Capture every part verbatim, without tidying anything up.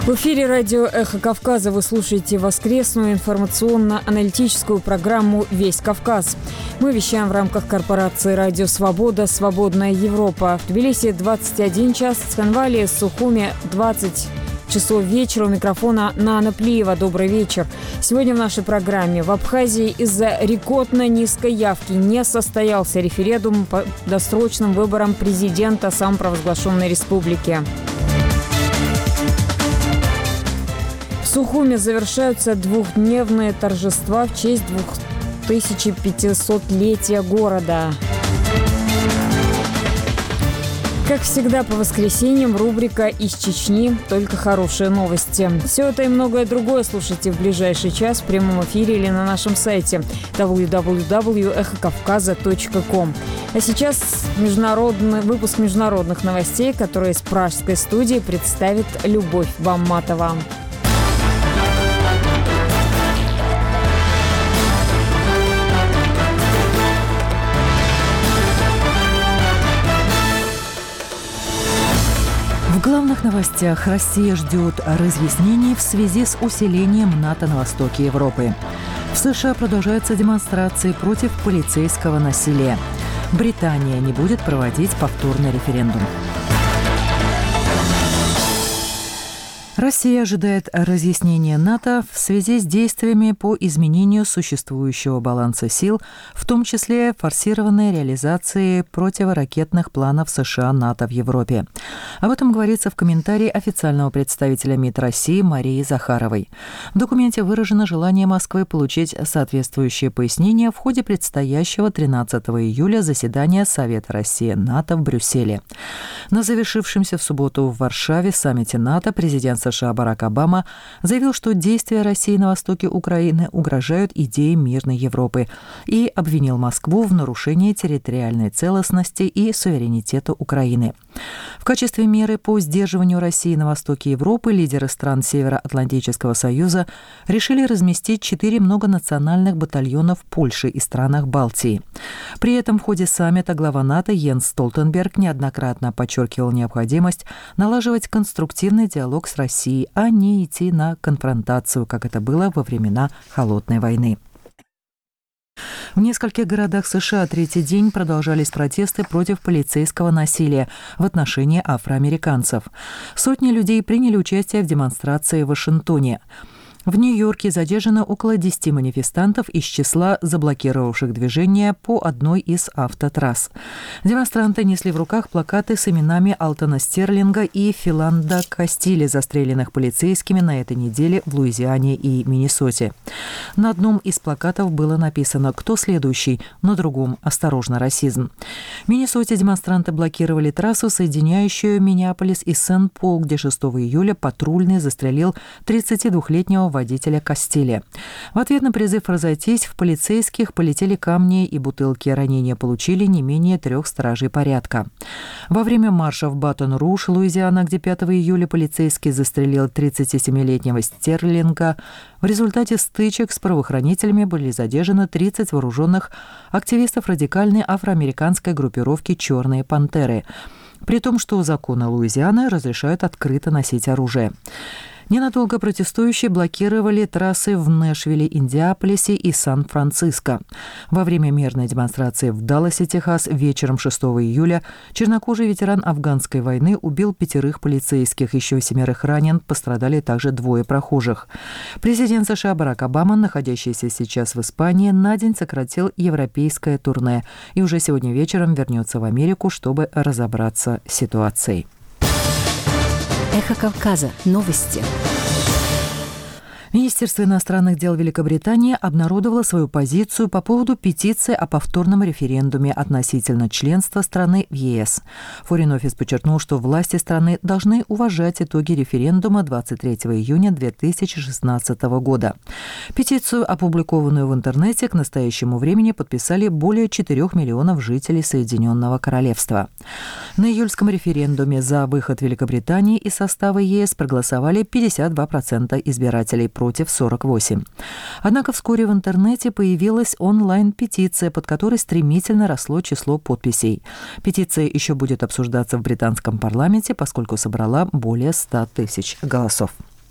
В эфире радио «Эхо Кавказа» вы слушаете воскресную информационно-аналитическую программу «Весь Кавказ». Мы вещаем в рамках корпорации «Радио Свобода. Свободная Европа». В Тбилиси двадцать один час, в Цхинвале, Сухуми двадцать часов вечера. У микрофона Нана Плиева. Добрый вечер. Сегодня в нашей программе: в Абхазии из-за рекордно низкой явки не состоялся референдум по досрочным выборам президента самопровозглашенной республики. В Сухуми завершаются двухдневные торжества в честь двухтысячепятисотлетия города. Как всегда, по воскресеньям рубрика «Из Чечни. Только хорошие новости». Все это и многое другое слушайте в ближайший час в прямом эфире или на нашем сайте дабл ю дабл ю дабл ю точка эхо кавказа точка ком. А сейчас международный выпуск международных новостей, который из пражской студии представит Любовь Бамматова. В главных новостях: Россия ждет разъяснений в связи с усилением НАТО на востоке Европы. В США продолжаются демонстрации против полицейского насилия. Британия не будет проводить повторный референдум. Россия ожидает разъяснения НАТО в связи с действиями по изменению существующего баланса сил, в том числе форсированной реализации противоракетных планов США-НАТО в Европе. Об этом говорится в комментарии официального представителя МИД России Марии Захаровой. В документе выражено желание Москвы получить соответствующие пояснения в ходе предстоящего тринадцатого июля заседания Совета России-НАТО в Брюсселе. На завершившемся в субботу в Варшаве саммите НАТО президент США Барак Обама заявил, что действия России на востоке Украины угрожают идее мирной Европы, и обвинил Москву в нарушении территориальной целостности и суверенитета Украины. В качестве меры по сдерживанию России на востоке Европы лидеры стран Североатлантического союза решили разместить четыре многонациональных батальона в Польше и странах Балтии. При этом в ходе саммита глава НАТО Йенс Столтенберг неоднократно подчеркивал необходимость налаживать конструктивный диалог с Россией, а не идти на конфронтацию, как это было во времена Холодной войны. В нескольких городах США третий день продолжались протесты против полицейского насилия в отношении афроамериканцев. Сотни людей приняли участие в демонстрации в Вашингтоне. В Нью-Йорке задержано около десяти манифестантов из числа заблокировавших движение по одной из автотрасс. Демонстранты несли в руках плакаты с именами Алтона Стерлинга и Филанда Кастили, застреленных полицейскими на этой неделе в Луизиане и Миннесоте. На одном из плакатов было написано «Кто следующий?», на другом «Осторожно, расизм». В Миннесоте демонстранты блокировали трассу, соединяющую Миннеаполис и Сент-Пол, где шестого июля патрульный застрелил тридцатидвухлетнего водителя Кастили. В ответ на призыв разойтись в полицейских полетели камни и бутылки. Ранения получили не менее трех стражей порядка. Во время марша в Батон-Руж, Луизиана, где пятого июля полицейский застрелил тридцатисемилетнего Стерлинга, в результате стычек с правоохранителями были задержаны тридцать вооруженных активистов радикальной афроамериканской группировки «Черные пантеры», при том, что законы Луизианы разрешают открыто носить оружие. Ненадолго протестующие блокировали трассы в Нэшвилле, Индиаполисе и Сан-Франциско. Во время мирной демонстрации в Далласе, Техас, вечером шестого июля чернокожий ветеран афганской войны убил пятерых полицейских, еще семерых ранен, пострадали также двое прохожих. Президент США Барак Обама, находящийся сейчас в Испании, на день сократил европейское турне и уже сегодня вечером вернется в Америку, чтобы разобраться с ситуацией. Эхо Кавказа. Новости. Министерство иностранных дел Великобритании обнародовало свою позицию по поводу петиции о повторном референдуме относительно членства страны в ЕС. Foreign Office подчеркнул, что власти страны должны уважать итоги референдума двадцать третьего июня две тысячи шестнадцатого года. Петицию, опубликованную в интернете, к настоящему времени подписали более четырёх миллионов жителей Соединенного Королевства. На июльском референдуме за выход Великобритании из состава ЕС проголосовали пятьдесят два процента избирателей против сорок восемь процентов. Однако вскоре в интернете появилась онлайн-петиция, под которой стремительно росло число подписей. Петиция еще будет обсуждаться в британском парламенте, поскольку собрала более ста тысяч голосов.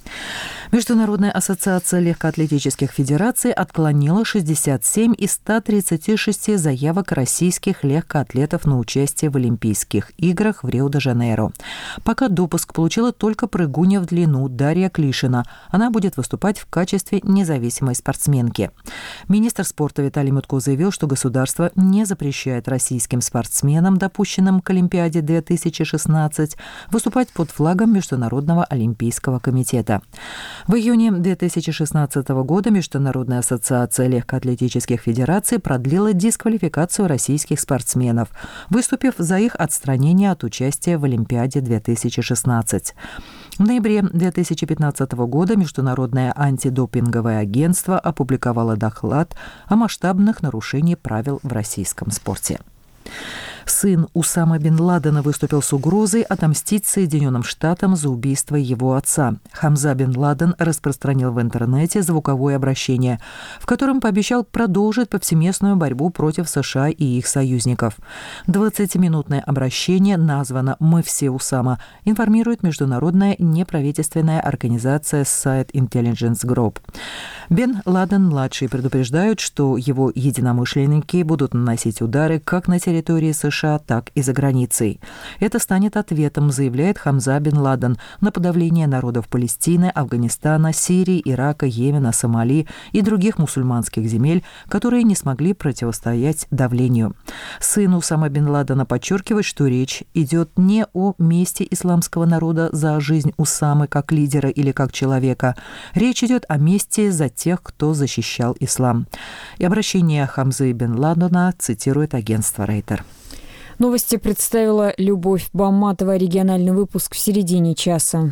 Международная ассоциация легкоатлетических федераций отклонила шестьдесят семь из ста тридцати шести заявок российских легкоатлетов на участие в Олимпийских играх в Рио-де-Жанейро. Пока допуск получила только прыгунья в длину Дарья Клишина. Она будет выступать в качестве независимой спортсменки. Министр спорта Виталий Мутко заявил, что государство не запрещает российским спортсменам, допущенным к Олимпиаде две тысячи шестнадцать, выступать под флагом Международного олимпийского комитета. В июне две тысячи шестнадцатого года Международная ассоциация легкоатлетических федераций продлила дисквалификацию российских спортсменов, выступив за их отстранение от участия в Олимпиаде две тысячи шестнадцать. В ноябре две тысячи пятнадцатого года Международное антидопинговое агентство опубликовало доклад о масштабных нарушениях правил в российском спорте. Сын Усама бен Ладена выступил с угрозой отомстить Соединенным Штатам за убийство его отца. Хамза бен Ладен распространил в интернете звуковое обращение, в котором пообещал продолжить повсеместную борьбу против США и их союзников. двадцатиминутное обращение названо «Мы все Усама», информирует международная неправительственная организация Side Intelligence Group. Бен Ладен-младший предупреждают, что его единомышленники будут наносить удары как на территории США, так и за границей. Это станет ответом, заявляет Хамза бен Ладен, на подавление народов Палестины, Афганистана, Сирии, Ирака, Йемена, Сомали и других мусульманских земель, которые не смогли противостоять давлению. Сын Усама бен Ладена подчеркивает, что речь идет не о мести исламского народа за жизнь Усамы как лидера или как человека. Речь идет о мести за тех, кто защищал ислам. И обращение Хамзы бен Ладена цитирует агентство Рейтер. Новости представила Любовь Баматова. Региональный выпуск в середине часа.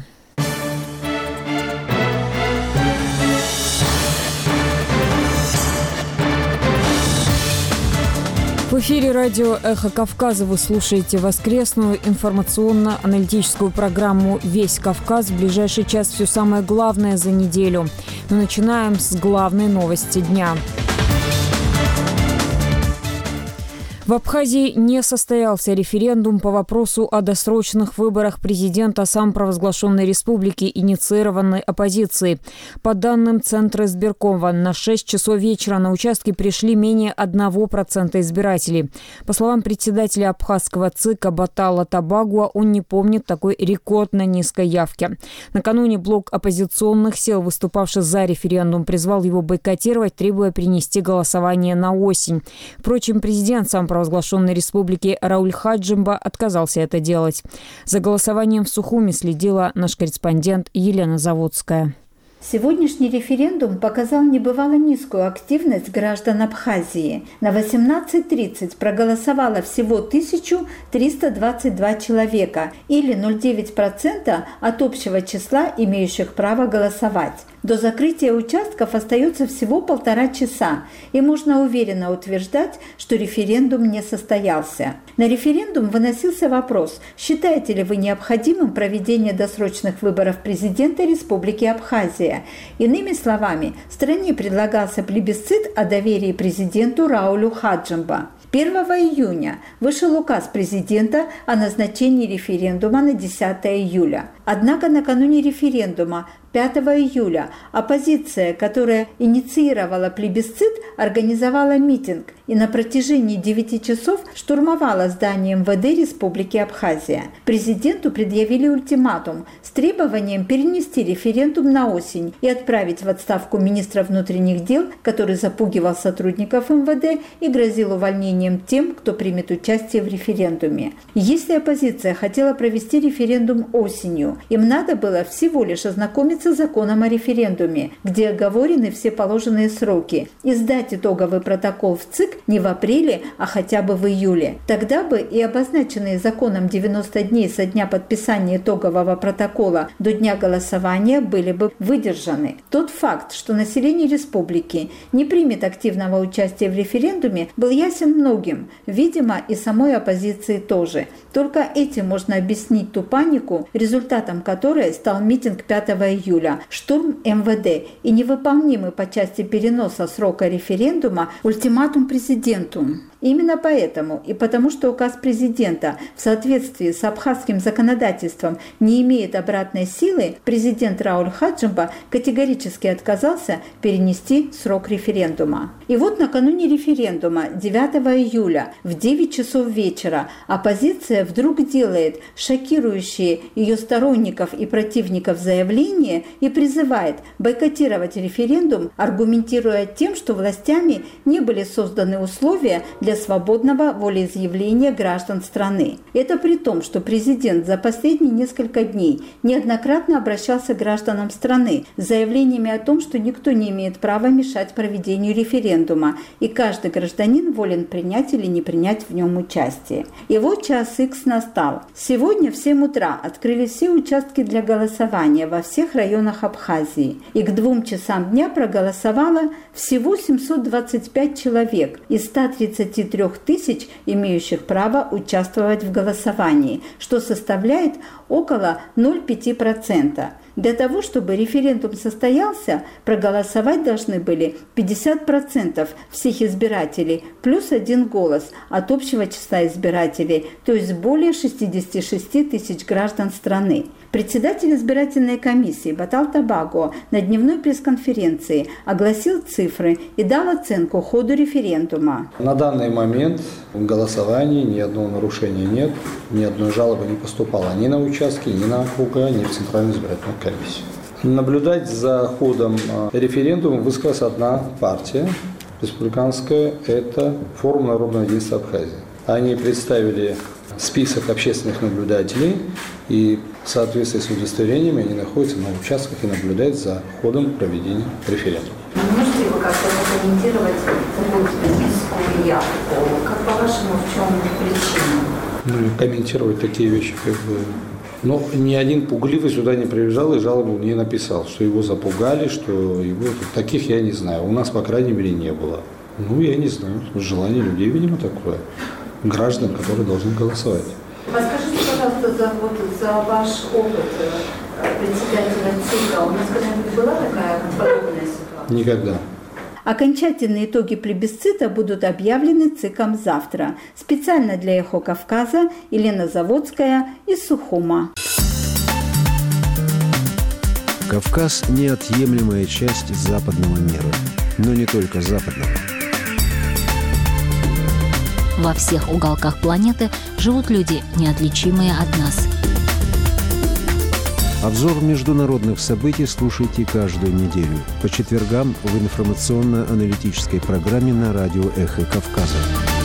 В эфире радио «Эхо Кавказа» вы слушаете воскресную информационно-аналитическую программу «Весь Кавказ». В ближайший час все самое главное за неделю. Мы начинаем с главной новости дня. В Абхазии не состоялся референдум по вопросу о досрочных выборах президента самопровозглашенной республики, инициированной оппозицией. По данным Центра избиркома, на шесть часов вечера на участки пришли менее одного процента избирателей. По словам председателя абхазского ЦИКа Батала Табагуа, он не помнит такой рекордно низкой явки. Накануне блок оппозиционных сил, выступавший за референдум, призвал его бойкотировать, требуя перенести голосование на осень. Впрочем, президент самопровозглашенной провозглашенной республики Рауль Хаджимба отказался это делать. За голосованием в Сухуми следила наш корреспондент Елена Заводская. Сегодняшний референдум показал небывало низкую активность граждан Абхазии. На восемнадцать тридцать проголосовало всего тысяча триста двадцать два человека, или ноль целых девять десятых процента от общего числа имеющих право голосовать. До закрытия участков остается всего полтора часа, и можно уверенно утверждать, что референдум не состоялся. На референдум выносился вопрос, считаете ли вы необходимым проведение досрочных выборов президента Республики Абхазия. Иными словами, стране предлагался плебисцит о доверии президенту Раулю Хаджимба. первого июня вышел указ президента о назначении референдума на десятое июля. Однако накануне референдума, пятого июля, оппозиция, которая инициировала плебисцит, организовала митинг и на протяжении девяти часов штурмовала здание эм вэ дэ Республики Абхазия. Президенту предъявили ультиматум с требованием перенести референдум на осень и отправить в отставку министра внутренних дел, который запугивал сотрудников эм вэ дэ и грозил увольнением тем, кто примет участие в референдуме. Если оппозиция хотела провести референдум осенью, им надо было всего лишь ознакомиться с законом о референдуме, где оговорены все положенные сроки, и сдать итоговый протокол в ЦИК не в апреле, а хотя бы в июле. Тогда бы и обозначенные законом девяносто дней со дня подписания итогового протокола до дня голосования были бы выдержаны. Тот факт, что население республики не примет активного участия в референдуме, был ясен многим, видимо, и самой оппозиции тоже. Только этим можно объяснить ту панику, результатом которой стал митинг пятого июля. июля штурм эм вэ дэ и невыполнимый по части переноса срока референдума ультиматум президенту. Именно поэтому и потому, что указ президента в соответствии с абхазским законодательством не имеет обратной силы, президент Рауль Хаджимба категорически отказался перенести срок референдума. И вот накануне референдума девятого июля в девять часов вечера оппозиция вдруг делает шокирующие ее сторонников и противников заявления и призывает бойкотировать референдум, аргументируя тем, что властями не были созданы условия для свободного волеизъявления граждан страны. Это при том, что президент за последние несколько дней неоднократно обращался к гражданам страны с заявлениями о том, что никто не имеет права мешать проведению референдума, и каждый гражданин волен принять или не принять в нем участие. И вот час икс настал. Сегодня в семь утра открыли все участки для голосования во всех районах Абхазии, и к двум часам дня проголосовало всего семьсот двадцать пять человек из ста тридцати трёх тысяч, имеющих право участвовать в голосовании, что составляет около ноль целых пять десятых процента. Для того, чтобы референдум состоялся, проголосовать должны были пятьдесят процентов всех избирателей плюс один голос от общего числа избирателей, то есть более шестидесяти шести тысяч граждан страны. Председатель избирательной комиссии Батал Табаго на дневной пресс-конференции огласил цифры и дал оценку ходу референдума. На данный момент в голосовании ни одного нарушения нет, ни одной жалобы не поступало ни на участки, ни на округа, ни в Центральную избирательную комиссию. Наблюдать за ходом референдума высказалась одна партия республиканская, это Форум народного единства Абхазии. Они представили список общественных наблюдателей, и в соответствии с удостоверениями они находятся на участках и наблюдают за ходом проведения референдума. Можете вы как-то прокомментировать такую специфическую явку? Как по-вашему, в чем причина? Ну, комментировать такие вещи как бы... Но ни один пугливый сюда не приезжал и жалобу не написал, что его запугали, что его... Таких я не знаю. У нас, по крайней мере, не было. Ну, я не знаю. Желание людей, видимо, такое. Граждан, которые должны голосовать. Расскажите, пожалуйста, за, вот, за ваш опыт председателя ЦИКа. У нас когда-нибудь была такая подобная ситуация? Никогда. Окончательные итоги плебисцита будут объявлены ЦИКом завтра. Специально для «Эхо Кавказа» Елена Заводская из Сухума. Кавказ – неотъемлемая часть западного мира. Но не только западного. Во всех уголках планеты живут люди, неотличимые от нас. Обзор международных событий слушайте каждую неделю по четвергам в информационно-аналитической программе на радио «Эхо Кавказа».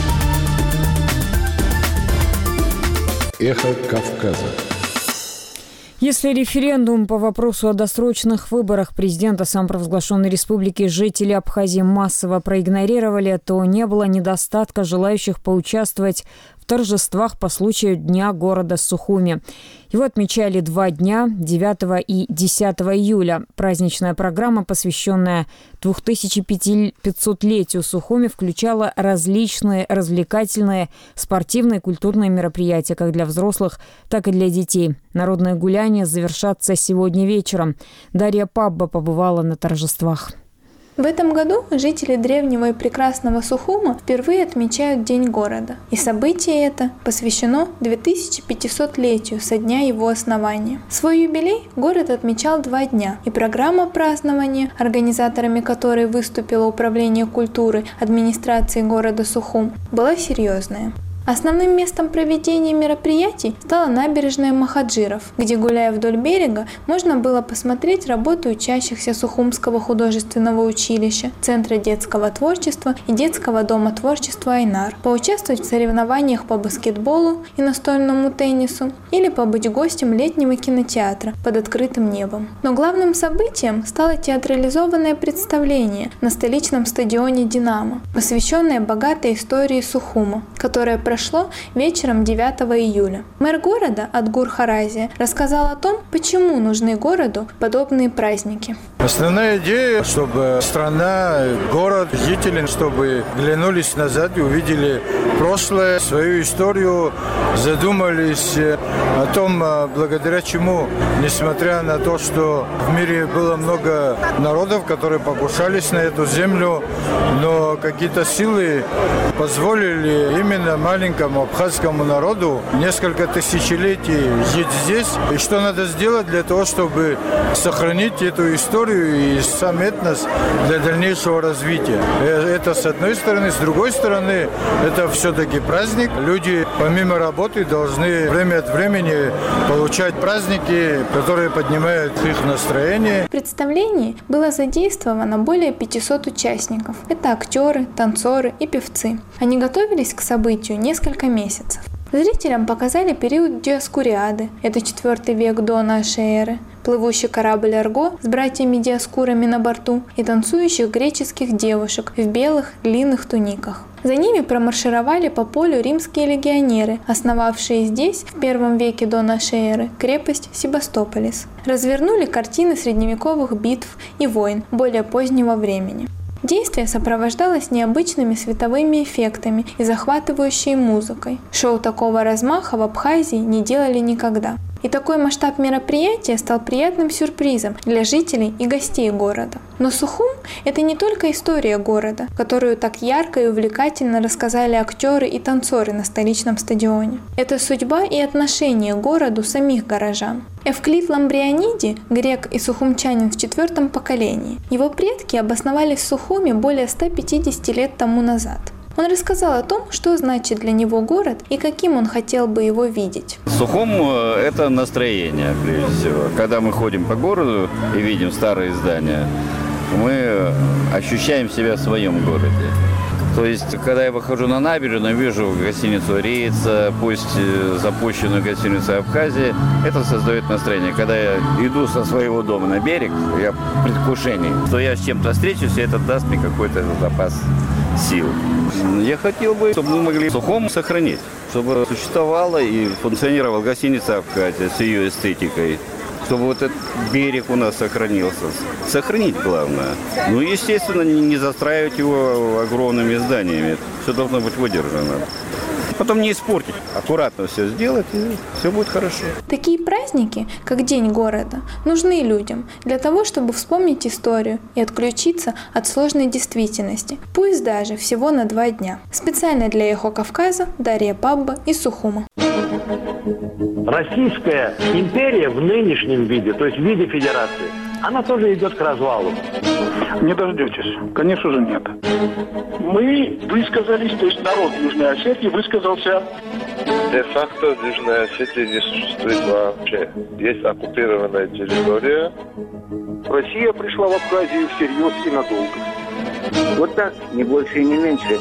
«Эхо Кавказа». Если референдум по вопросу о досрочных выборах президента самопровозглашенной республики жители Абхазии массово проигнорировали, то не было недостатка желающих поучаствовать в торжествах по случаю Дня города Сухуми. Его отмечали два дня, девятого и десятого июля. Праздничная программа, посвященная две тысячи пятисотлетию Сухуми, включала различные развлекательные, спортивные и культурные мероприятия как для взрослых, так и для детей. Народные гуляния завершатся сегодня вечером. Дарья Пабба побывала на торжествах. В этом году жители древнего и прекрасного Сухума впервые отмечают День города. И событие это посвящено две тысячи пятисотлетию со дня его основания. Свой юбилей город отмечал два дня, и программа празднования, организаторами которой выступило Управление культуры администрации города Сухум, была серьезная. Основным местом проведения мероприятий стала набережная Махаджиров, где, гуляя вдоль берега, можно было посмотреть работу учащихся Сухумского художественного училища, Центра детского творчества и детского дома творчества «Айнар», поучаствовать в соревнованиях по баскетболу и настольному теннису или побыть гостем летнего кинотеатра под открытым небом. Но главным событием стало театрализованное представление на столичном стадионе «Динамо», посвященное богатой истории Сухума, которое прошло вечером девятого июля. Мэр города Адгур Харазия рассказал о том, почему нужны городу подобные праздники. Основная идея, чтобы страна, город, жители, чтобы глянулись назад и увидели прошлое, свою историю, задумались о том, благодаря чему, несмотря на то, что в мире было много народов, которые покушались на эту землю, но какие-то силы позволили именно маленькому абхазскому народу несколько тысячелетий жить здесь. И что надо сделать для того, чтобы сохранить эту историю и сам этнос для дальнейшего развития. Это с одной стороны. С другой стороны, это все-таки праздник. Люди помимо работы должны время от времени получать праздники, которые поднимают их настроение. В представлении было задействовано более пятисот участников. Это актеры, танцоры и певцы. Они готовились к событию несколько месяцев. Зрителям показали период Диоскуриады, это четвёртый век до нашей эры, плывущий корабль Арго с братьями-диоскурами на борту и танцующих греческих девушек в белых длинных туниках. За ними промаршировали по полю римские легионеры, основавшие здесь в первом веке до нашей эры крепость Себастополис. Развернули картины средневековых битв и войн более позднего времени. Действие сопровождалось необычными световыми эффектами и захватывающей музыкой. Шоу такого размаха в Абхазии не делали никогда. И такой масштаб мероприятия стал приятным сюрпризом для жителей и гостей города. Но Сухум – это не только история города, которую так ярко и увлекательно рассказали актеры и танцоры на столичном стадионе. Это судьба и отношение к городу самих горожан. Эвклид Ламбрианиди – грек и сухумчанин в четвертом поколении. Его предки обосновались в Сухуме более ста пятидесяти лет тому назад. Он рассказал о том, что значит для него город и каким он хотел бы его видеть. Сухум – это настроение, прежде всего. Когда мы ходим по городу и видим старые здания, мы ощущаем себя в своем городе. То есть, когда я выхожу на набережную, вижу гостиницу «Рейца», пусть запущенную гостиницу Абхазии, это создает настроение. Когда я иду со своего дома на берег, я в предвкушении, что я с чем-то встречусь, и это даст мне какой-то запас сил. Я хотел бы, чтобы мы могли Сухум сохранить, чтобы существовала и функционировала гостиница Абхазия с ее эстетикой, чтобы вот этот берег у нас сохранился. Сохранить главное. Ну, естественно, не застраивать его огромными зданиями. Все должно быть выдержано. Потом не испортить. Аккуратно все сделать, и все будет хорошо. Такие праздники, как День города, нужны людям для того, чтобы вспомнить историю и отключиться от сложной действительности, пусть даже всего на два дня. Специально для Эхо Кавказа Дарья Пабба из Сухума. Российская империя в нынешнем виде, то есть в виде федерации, она тоже идет к развалу. Не дождетесь. Конечно же, нет. Мы высказались, то есть народ Южной Осетии высказался. Де-факто Южная Осетия не существует вообще. Есть оккупированная территория. Россия пришла в Абхазию всерьез и надолго. Вот так, не больше и не меньше.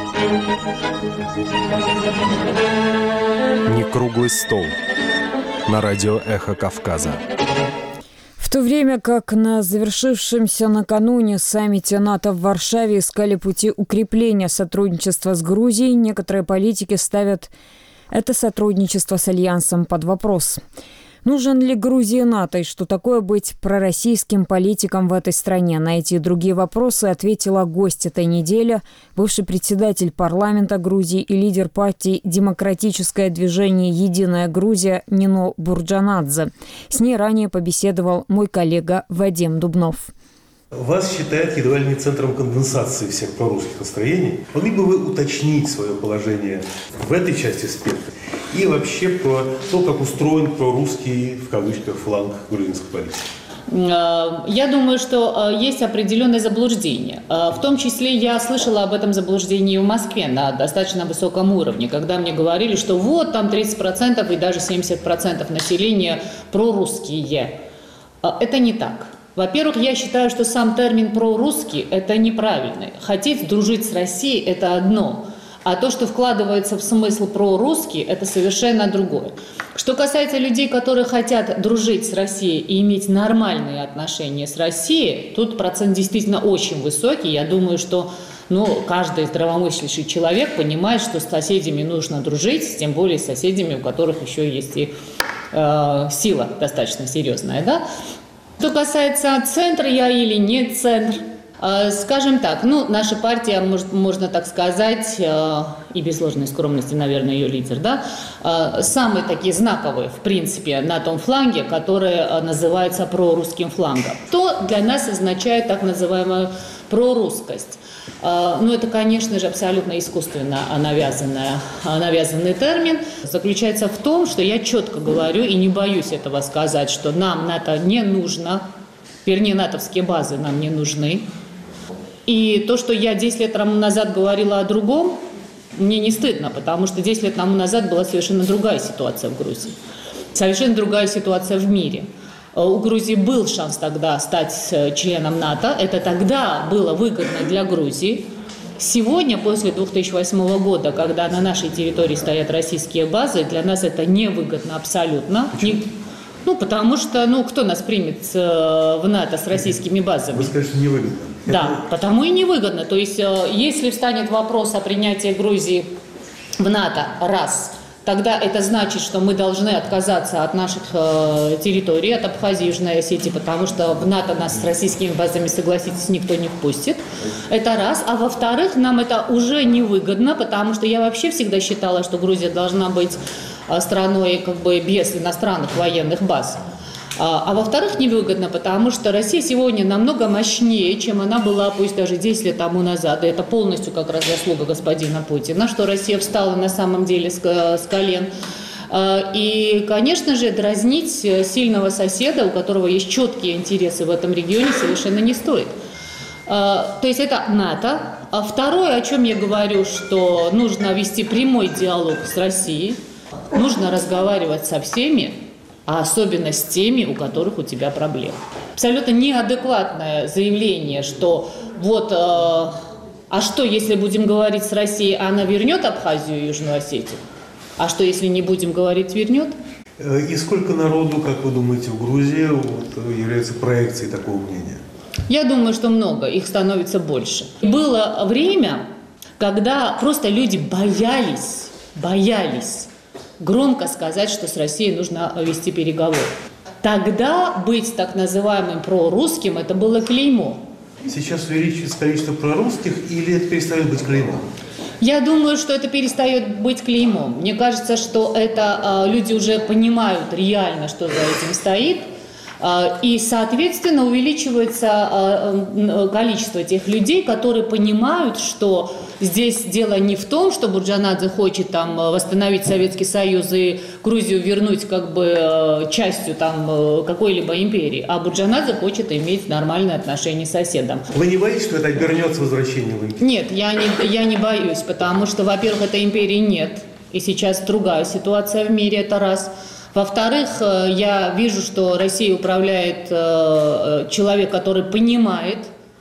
Не круглый стол. На радио «Эхо Кавказа». В то время как на завершившемся накануне саммите НАТО в Варшаве искали пути укрепления сотрудничества с Грузией, некоторые политики ставят это сотрудничество с Альянсом под вопрос. Нужен ли Грузии НАТО и что такое быть пророссийским политиком в этой стране? На эти и другие вопросы ответила гость этой недели, бывший председатель парламента Грузии и лидер партии «Демократическое движение «Единая Грузия» Нино Бурджанадзе. С ней ранее побеседовал мой коллега Вадим Дубнов. Вас считают едва ли не центром конденсации всех прорусских настроений. Могли бы вы уточнить свое положение в этой части спектра и вообще про то, как устроен прорусский, в кавычках, фланг грузинской политики? Я думаю, что есть определенное заблуждение. В том числе я слышала об этом заблуждении в Москве на достаточно высоком уровне, когда мне говорили, что вот там тридцать процентов и даже семьдесят процентов населения прорусские. Это не так. Во-первых, я считаю, что сам термин «прорусский» – это неправильный. Хотеть дружить с Россией – это одно, А то, что вкладывается в смысл прорусский, это совершенно другое. Что касается людей, которые хотят дружить с Россией и иметь нормальные отношения с Россией, тут процент действительно очень высокий. Я думаю, что ну, каждый здравомыслящий человек понимает, что с соседями нужно дружить, тем более с соседями, у которых еще есть и э, сила достаточно серьезная. Да? Что касается центра я или нет центр, скажем так, ну, наша партия, может, можно так сказать, и без ложной скромности, наверное, ее лидер, да, самые такие знаковые, в принципе, на том фланге, который называется прорусским флангом. Что для нас означает так называемая прорусскость? Ну, это, конечно же, абсолютно искусственно навязанная, навязанный термин. Заключается в том, что я четко говорю и не боюсь этого сказать, что нам НАТО не нужно, вернее, натовские базы нам не нужны. И то, что я десять лет тому назад говорила о другом, мне не стыдно, потому что десять лет тому назад была совершенно другая ситуация в Грузии. Совершенно другая ситуация в мире. У Грузии был шанс тогда стать членом НАТО. Это тогда было выгодно для Грузии. Сегодня, после две тысячи восьмого года, когда на нашей территории стоят российские базы, для нас это невыгодно абсолютно. Не, ну, потому что, ну, кто нас примет в НАТО с российскими базами? Вы скажете, невыгодно. Да, потому и невыгодно. То есть, если встанет вопрос о принятии Грузии в НАТО, раз, тогда это значит, что мы должны отказаться от наших э, территорий, от Абхазии и Южной Осетии, потому что в НАТО нас с российскими базами, согласитесь, никто не впустит. Это раз. А во-вторых, нам это уже невыгодно, потому что я вообще всегда считала, что Грузия должна быть страной как бы без иностранных военных баз. А, а во-вторых, невыгодно, потому что Россия сегодня намного мощнее, чем она была, пусть даже десять лет тому назад. И это полностью как раз заслуга господина Путина, что Россия встала на самом деле с, с колен. И, конечно же, дразнить сильного соседа, у которого есть четкие интересы в этом регионе, совершенно не стоит. То есть это НАТО. А второе, о чем я говорю, что нужно вести прямой диалог с Россией, нужно разговаривать со всеми, а особенно с теми, у которых у тебя проблемы. Абсолютно неадекватное заявление, что вот, э, а что, если будем говорить с Россией, она вернет Абхазию и Южную Осетию? А что, если не будем говорить, вернет? И сколько народу, как вы думаете, в Грузии вот, является проекцией такого мнения? Я думаю, что много, их становится больше. Было время, когда просто люди боялись, боялись громко сказать, что с Россией нужно вести переговоры. Тогда быть так называемым прорусским – это было клеймо. Сейчас увеличивается количество прорусских или это перестает быть клеймом? Я думаю, что это перестает быть клеймом. Мне кажется, что это э, люди уже понимают реально, что за этим стоит. И, соответственно, увеличивается количество тех людей, которые понимают, что здесь дело не в том, что Бурджанадзе хочет там восстановить Советский Союз и Грузию вернуть как бы частью там какой-либо империи, а Бурджанадзе хочет иметь нормальные отношения с соседом. Вы не боитесь, что это обернется возвращением в империю? Нет, я не, я не боюсь, потому что, во-первых, этой империи нет, и сейчас другая ситуация в мире, это раз. Во-вторых, я вижу, что Россией управляет человек, который понимает,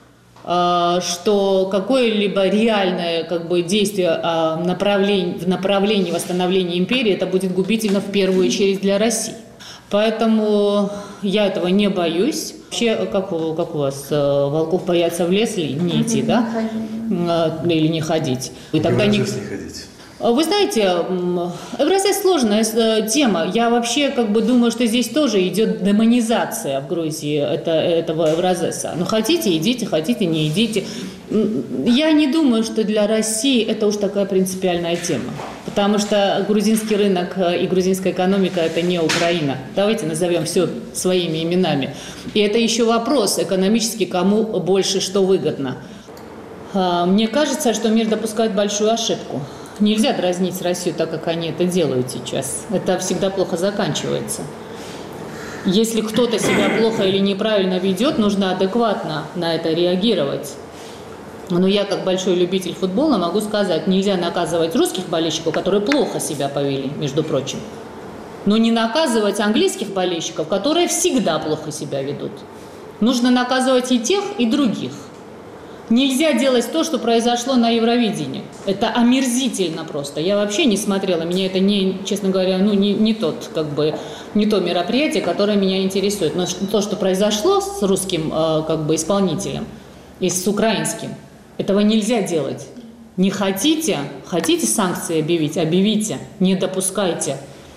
что какое-либо реальное как бы, действие в направлении, в направлении восстановления империи, это будет губительно в первую очередь для России. Поэтому я этого не боюсь. Вообще, как у, как у вас, волков боятся в лес или не идти, да? Или не ходить. И тогда не... не ходить. Вы знаете, Евразес сложная тема. Я вообще как бы думаю, что здесь тоже идет демонизация в Грузии это, этого Евразеса. Ну, хотите, идите, хотите, не идите. Я не думаю, что для России это уж такая принципиальная тема. Потому что грузинский рынок и грузинская экономика – это не Украина. Давайте назовем все своими именами. И это еще вопрос экономически, кому больше что выгодно. Мне кажется, что мир допускает большую ошибку. Нельзя дразнить Россию так, как они это делают сейчас. Это всегда плохо заканчивается. Если кто-то себя плохо или неправильно ведет, нужно адекватно на это реагировать. Но я, как большой любитель футбола, могу сказать, нельзя наказывать русских болельщиков, которые плохо себя повели, между прочим. Но не наказывать английских болельщиков, которые всегда плохо себя ведут. Нужно наказывать и тех, и других. Нельзя делать то, что произошло на Евровидении. Это омерзительно просто. Я вообще не смотрела. Меня это, не, честно говоря, ну, не, не, тот, как бы, не то мероприятие, которое меня интересует. Но то, что произошло с русским как бы, исполнителем и с украинским, этого нельзя делать. Не хотите, хотите санкции объявить, объявите, не допускайте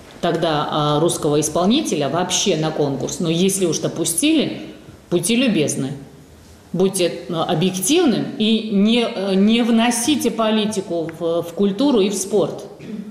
тогда русского исполнителя вообще на конкурс. Но если уж допустили, будьте любезны. Будьте объективным и не, не вносите политику в, в культуру и в спорт.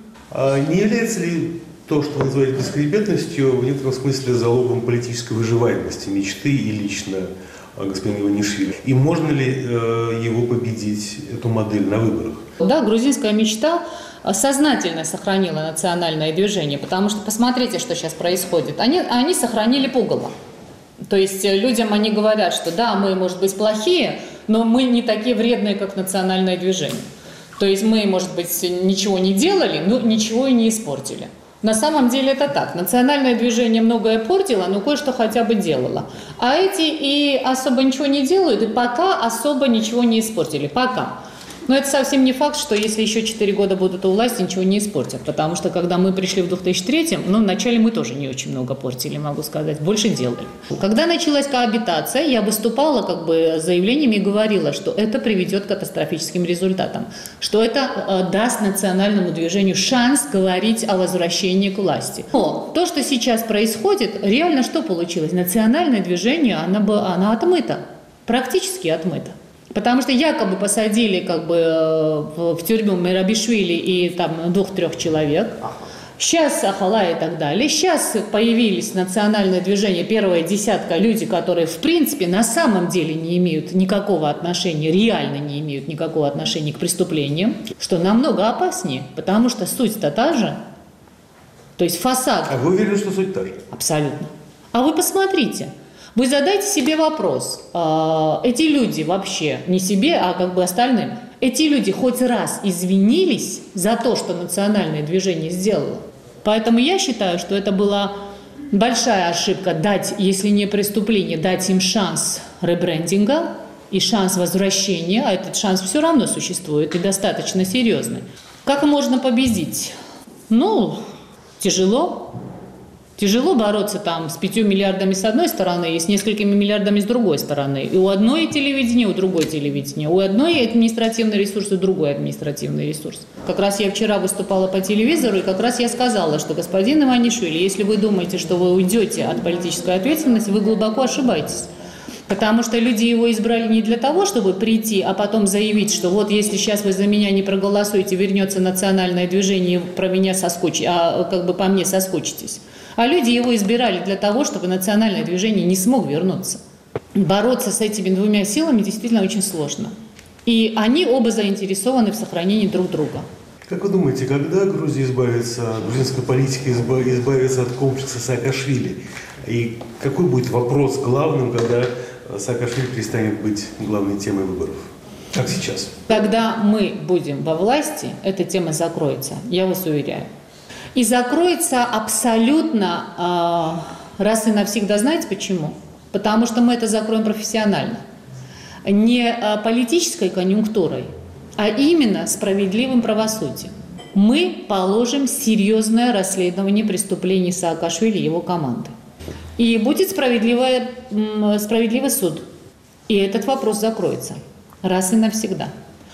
А не является ли то, что вы называете бескребетностью, в некотором смысле залогом политической выживаемости мечты и лично господина Иванишвили? И можно ли э, его победить, эту модель, на выборах? Да, грузинская мечта сознательно сохранила национальное движение, потому что посмотрите, что сейчас происходит. Они, они сохранили пугало. То есть людям они говорят, что да, мы, может быть, плохие, но мы не такие вредные, как национальное движение. То есть мы, может быть, ничего не делали, но ничего и не испортили. На самом деле это так. Национальное движение многое портило, но кое-что хотя бы делало. А эти и особо ничего не делают, и пока особо ничего не испортили. Пока. Но это совсем не факт, что если еще четыре года будут у власти, ничего не испортят. Потому что, когда мы пришли в две тысячи третьем, ну, вначале мы тоже не очень много портили, могу сказать, больше делали. Когда началась коабитация, я выступала как бы с заявлениями и говорила, что это приведет к катастрофическим результатам. Что это э, даст национальному движению шанс говорить о возвращении к власти. Но то, что сейчас происходит, реально что получилось? Национальное движение, оно, оно отмыто, практически отмыто. Потому что якобы посадили как бы в, в тюрьму Мерабишвили и там двух-трех человек. Сейчас Ахала и так далее. Сейчас появились национальное движение, первая десятка, люди, которые в принципе на самом деле не имеют никакого отношения, реально не имеют никакого отношения к преступлениям, что намного опаснее, потому что суть-то та же. То есть фасад. А вы уверены, что суть та же? Абсолютно. А вы посмотрите. Вы задайте себе вопрос, эти люди вообще, не себе, а как бы остальным, эти люди хоть раз извинились за то, что национальное движение сделало? Поэтому я считаю, что это была большая ошибка дать, если не преступление, дать им шанс ребрендинга и шанс возвращения, а этот шанс все равно существует и достаточно серьезный. Как можно победить? Ну, тяжело. Тяжело бороться там с пятью миллиардами с одной стороны и с несколькими миллиардами с другой стороны. И у одной телевидения, у другой телевидения. У одной административный ресурс, у другой административный ресурс. Как раз я вчера выступала по телевизору, и как раз я сказала, что господин Иванишвили, если вы думаете, что вы уйдете от политической ответственности, вы глубоко ошибаетесь. Потому что люди его избрали не для того, чтобы прийти, а потом заявить, что вот если сейчас вы за меня не проголосуете, вернется национальное движение, про меня соскочите, а как бы по мне соскочитесь. А люди его избирали для того, чтобы национальное движение не смог вернуться. Бороться с этими двумя силами действительно очень сложно. И они оба заинтересованы в сохранении друг друга. Как вы думаете, когда Грузия избавится, грузинская политика избавится от комплекса Саакашвили? И какой будет вопрос главным, когда Саакашвили перестанет быть главной темой выборов? Как сейчас? Когда мы будем во власти, эта тема закроется, я вас уверяю. И закроется абсолютно э, раз и навсегда. Знаете почему? Потому что мы это закроем профессионально. Не э, политической конъюнктурой, а именно справедливым правосудием. Мы положим серьезное расследование преступлений Саакашвили и его команды. И будет справедливый, справедливый суд. И этот вопрос закроется раз и навсегда.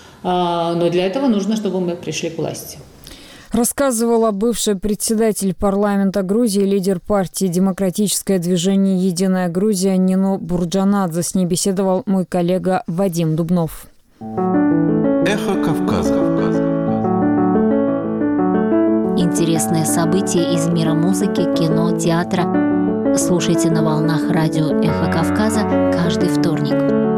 Э, но для этого нужно, чтобы мы пришли к власти. Рассказывала бывший председатель парламента Грузии, лидер партии «Демократическое движение «Единая Грузия» Нино Бурджанадзе. С ней беседовал мой коллега Вадим Дубнов. Эхо Кавказа. Интересные события из мира музыки, кино, театра. Слушайте на волнах радио «Эхо Кавказа» каждый вторник.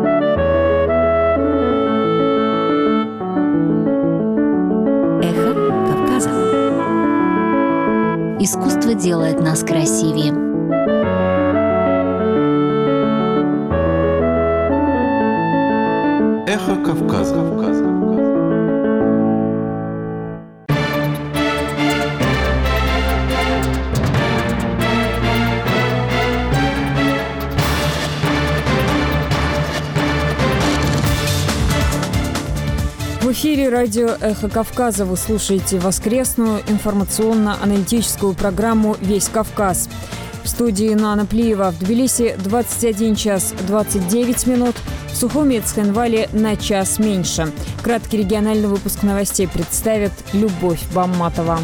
Искусство делает нас красивее. Эхо Кавказа. эфире радио «Эхо Кавказа». Вы слушаете воскресную информационно-аналитическую программу «Весь Кавказ». В студии Нана Плиева. В Тбилиси двадцать один час двадцать девять минут. В Сухуми и Цхинвале на час меньше. Краткий региональный выпуск новостей представит Любовь Бамматова.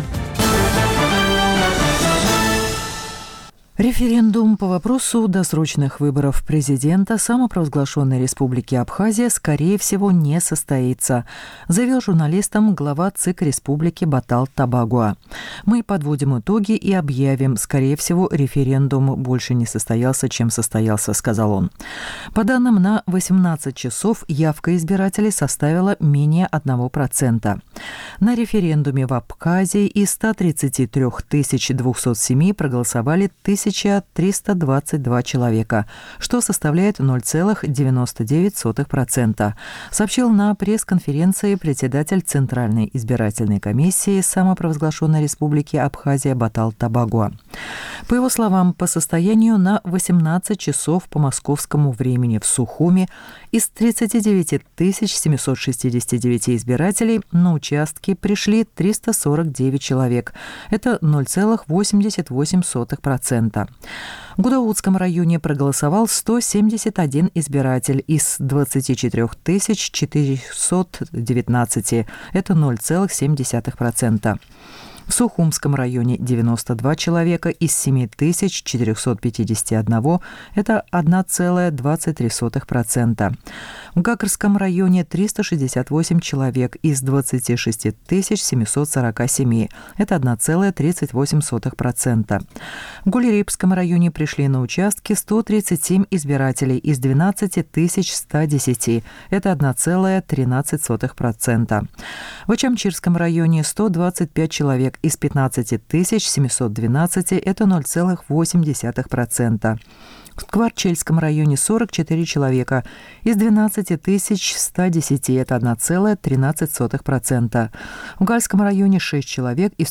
Референдум по вопросу досрочных выборов президента самопровозглашенной Республики Абхазия, скорее всего, не состоится, заявил журналистам глава ЦИК Республики Батал Табагуа. Мы подводим итоги и объявим, скорее всего, референдум больше не состоялся, чем состоялся, сказал он. По данным на восемнадцать часов, явка избирателей составила менее одного процента. На референдуме в Абхазии из ста тридцати трёх тысяч двухсот семи проголосовали тысяча триста двадцать два человека, что составляет ноль целых девяносто девять сотых процента, сообщил на пресс-конференции председатель Центральной избирательной комиссии самопровозглашенной Республики Абхазия Батал Табагуа. По его словам, по состоянию на восемнадцать часов по московскому времени в Сухуми из тридцати девяти тысяч семисот шестидесяти девяти избирателей на участки пришли триста сорок девять человек. Это ноль целых восемьдесят восемь сотых процента. В Гудаутском районе проголосовал сто семьдесят один избиратель из двадцати четырёх тысяч четырёхсот девятнадцати. Это ноль целых семь десятых процента. В Сухумском районе девяносто два человека из семи тысяч четырёхсот пятидесяти одного, это одна целая двадцать три сотых процента. В Гакрском районе триста шестьдесят восемь человек из двадцати шести тысяч семисот сорока семи, это одна целая тридцать восемь сотых процента. В Гулерипском районе пришли на участки сто тридцать семь избирателей из двенадцати тысяч ста десяти, это одна целая тринадцать сотых процента. В Ачамчирском районе сто двадцать пять человек из пятнадцати тысяч семисот двенадцати, это ноль целых восемь десятых процента. В Кварчельском районе сорок четыре человека из двенадцати тысяч ста десяти, это одна целая тринадцать сотых процента. В Гальском районе шесть человек из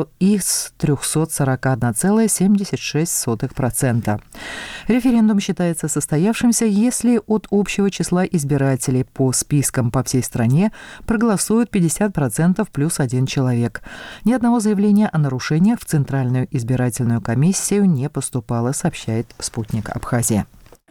трёхсот сорока, одна целая семьдесят шесть сотых процента. Референдум считается состоявшимся, если от общего числа избирателей по спискам по всей стране проголосуют пятьдесят процентов плюс один человек. Ни одного заявления о нарушениях в Центральную избирательную комиссию не поступало, сообщает «Спутник Абхазия».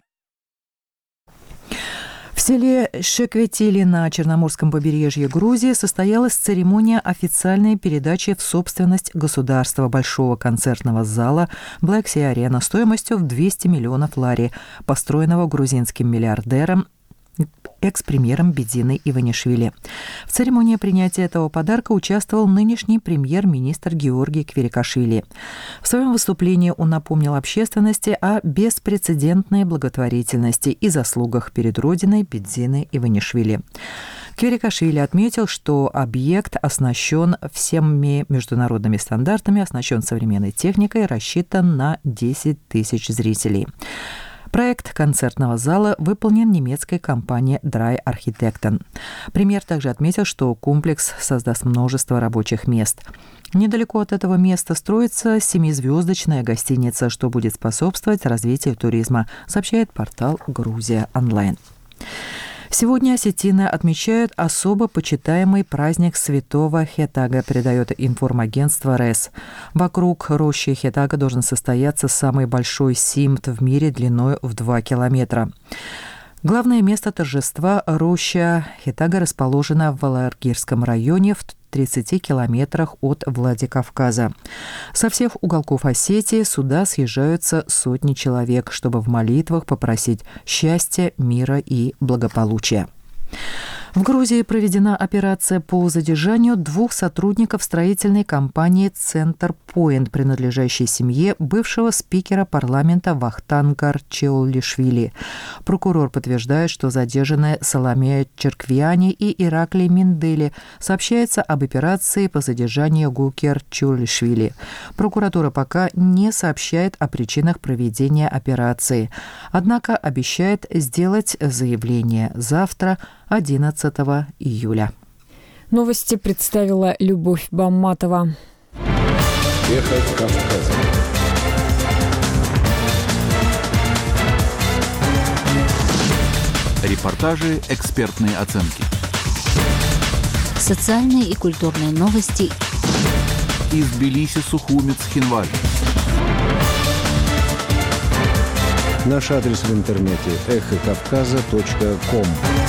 В селе Шекветили на Черноморском побережье Грузии состоялась церемония официальной передачи в собственность государства большого концертного зала Black Sea Arena стоимостью в двести миллионов лари, построенного грузинским миллиардером экс-премьером Бедзиной Иванишвили. В церемонии принятия этого подарка участвовал нынешний премьер-министр Георгий Кверикашвили. В своем выступлении он напомнил общественности о беспрецедентной благотворительности и заслугах перед Родиной Бедзины Иванишвили. Кверикашвили отметил, что объект оснащен всеми международными стандартами, оснащен современной техникой, рассчитан на десять тысяч зрителей. Проект концертного зала выполнен немецкой компанией Drei Architekten. Премьер также отметил, что комплекс создаст множество рабочих мест. Недалеко от этого места строится семизвездочная гостиница, что будет способствовать развитию туризма, сообщает портал «Грузия онлайн». Сегодня осетины отмечают особо почитаемый праздник Святого Хетага, передает информагентство РЭС. Вокруг рощи Хетага должен состояться самый большой симт в мире длиной в два километра. Главное место торжества – роща Хетага расположена в Валаргирском районе в тридцати километрах от Владикавказа. Со всех уголков Осетии сюда съезжаются сотни человек, чтобы в молитвах попросить счастья, мира и благополучия. В Грузии проведена операция по задержанию двух сотрудников строительной компании «Центр Пойнт», принадлежащей семье бывшего спикера парламента Вахтангар Чаулишвили. Прокурор подтверждает, что задержанные Соломея Черквиани и Ираклий Миндели сообщается об операции по задержанию Гукер Чаулишвили. Прокуратура пока не сообщает о причинах проведения операции, однако обещает сделать заявление завтра, одиннадцатого июля. Новости представила Любовь Бамматова. Эхо Кавказа. Репортажи, экспертные оценки. Социальные и культурные новости. Из Тбилиси, Сухуми, Цхинваль. Наш адрес в интернете эхо кавказа точка ком.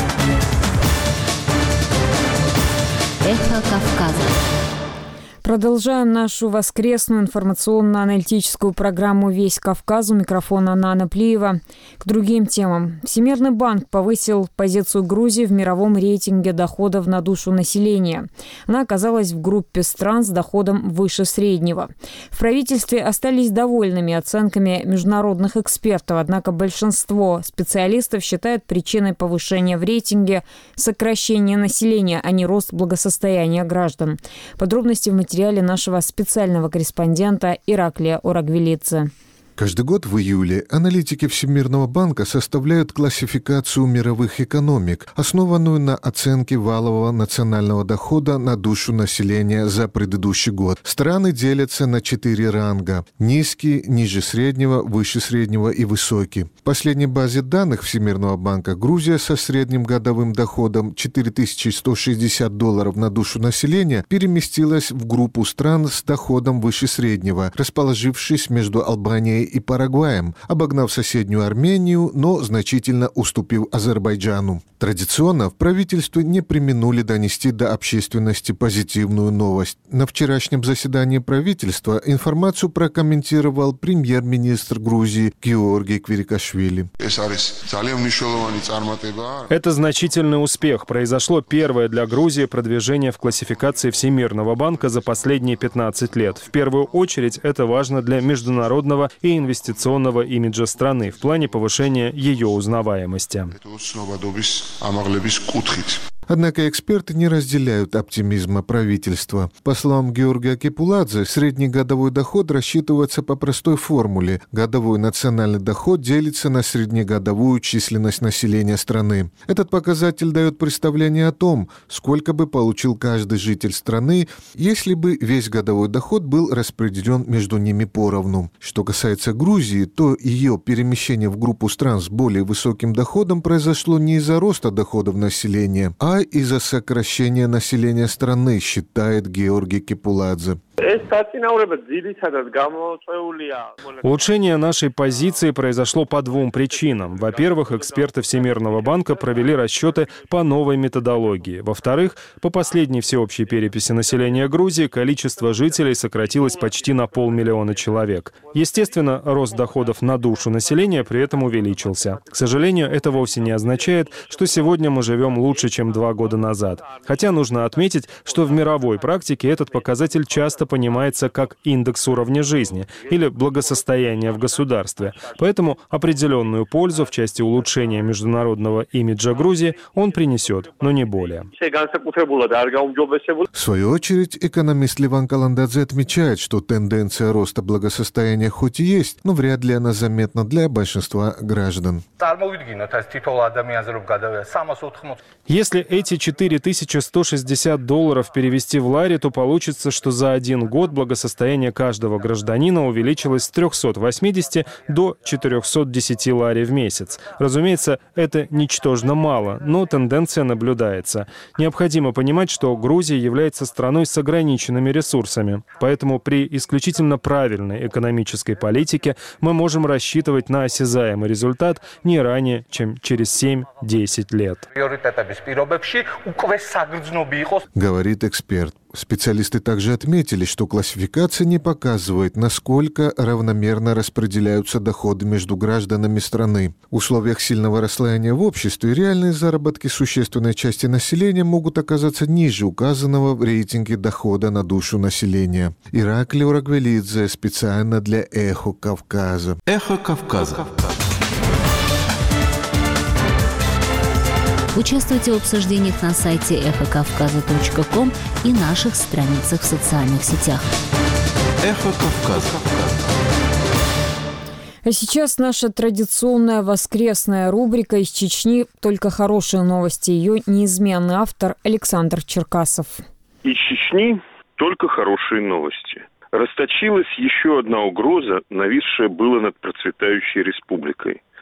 Эхо Кавказа. Продолжаем нашу воскресную информационно-аналитическую программу «Весь Кавказ». У микрофона Нана Плиева. К другим темам. Всемирный банк повысил позицию Грузии в мировом рейтинге доходов на душу населения. Она оказалась в группе стран с доходом выше среднего. В правительстве остались довольными оценками международных экспертов, однако большинство специалистов считают причиной повышения в рейтинге сокращение населения, а не рост благосостояния граждан. Подробности в материале нашего специального корреспондента Ираклия Орагвелидзе. Каждый год в июле аналитики Всемирного банка составляют классификацию мировых экономик, основанную на оценке валового национального дохода на душу населения за предыдущий год. Страны делятся на четыре ранга – низкий, ниже среднего, выше среднего и высокий. В последней базе данных Всемирного банка Грузия со средним годовым доходом четыре тысячи сто шестьдесят долларов на душу населения переместилась в группу стран с доходом выше среднего, расположившись между Албанией и Парагваем, обогнав соседнюю Армению, но значительно уступив Азербайджану. Традиционно в правительстве не преминули донести до общественности позитивную новость. На вчерашнем заседании правительства информацию прокомментировал премьер-министр Грузии Георгий Квирикашвили. Это значительный успех. Произошло первое для Грузии продвижение в классификации Всемирного банка за последние пятнадцать лет. В первую очередь это важно для международного и инвестиционного имиджа страны в плане повышения ее узнаваемости. Однако эксперты не разделяют оптимизма правительства. По словам Георгия Кепуладзе, средний годовой доход рассчитывается по простой формуле. Годовой национальный доход делится на среднегодовую численность населения страны. Этот показатель дает представление о том, сколько бы получил каждый житель страны, если бы весь годовой доход был распределен между ними поровну. Что касается Грузии, то ее перемещение в группу стран с более высоким доходом произошло не из-за роста доходов населения, а из-за сокращения населения страны, считает Георгий Кепуладзе. Улучшение нашей позиции произошло по двум причинам. Во-первых, эксперты Всемирного банка провели расчеты по новой методологии. Во-вторых, по последней всеобщей переписи населения Грузии количество жителей сократилось почти на полмиллиона человек. Естественно, рост доходов на душу населения при этом увеличился. К сожалению, это вовсе не означает, что сегодня мы живем лучше, чем два года назад. Хотя нужно отметить, что в мировой практике этот показатель часто понимается как индекс уровня жизни или благосостояния в государстве. Поэтому определенную пользу в части улучшения международного имиджа Грузии он принесет, но не более. В свою очередь, экономист Леван Каландадзе отмечает, что тенденция роста благосостояния хоть и есть, но вряд ли она заметна для большинства граждан. Если эти четыре тысячи сто шестьдесят долларов перевести в лари, то получится, что за один год благосостояние каждого гражданина увеличилось с трёхсот восьмидесяти до четырёхсот десяти лари в месяц. Разумеется, это ничтожно мало, но тенденция наблюдается. Необходимо понимать, что Грузия является страной с ограниченными ресурсами. Поэтому при исключительно правильной экономической политике мы можем рассчитывать на осязаемый результат не ранее, чем через семь-десять лет. Говорит эксперт. Специалисты также отметили, что классификация не показывает, насколько равномерно распределяются доходы между гражданами страны. В условиях сильного расслоения в обществе реальные заработки существенной части населения могут оказаться ниже указанного в рейтинге дохода на душу населения. Ираклий Орагвелидзе специально для «Эхо Кавказа». «Эхо Кавказа». Участвуйте в обсуждениях на сайте эхо кавказа точка ком и наших страницах в социальных сетях. «Эхо Кавказа». А сейчас наша традиционная воскресная рубрика «Из Чечни. Только хорошие новости». Ее неизменный автор Александр Черкасов. Из Чечни только хорошие новости. Расточилась еще одна угроза, нависшая была над процветающей республикой.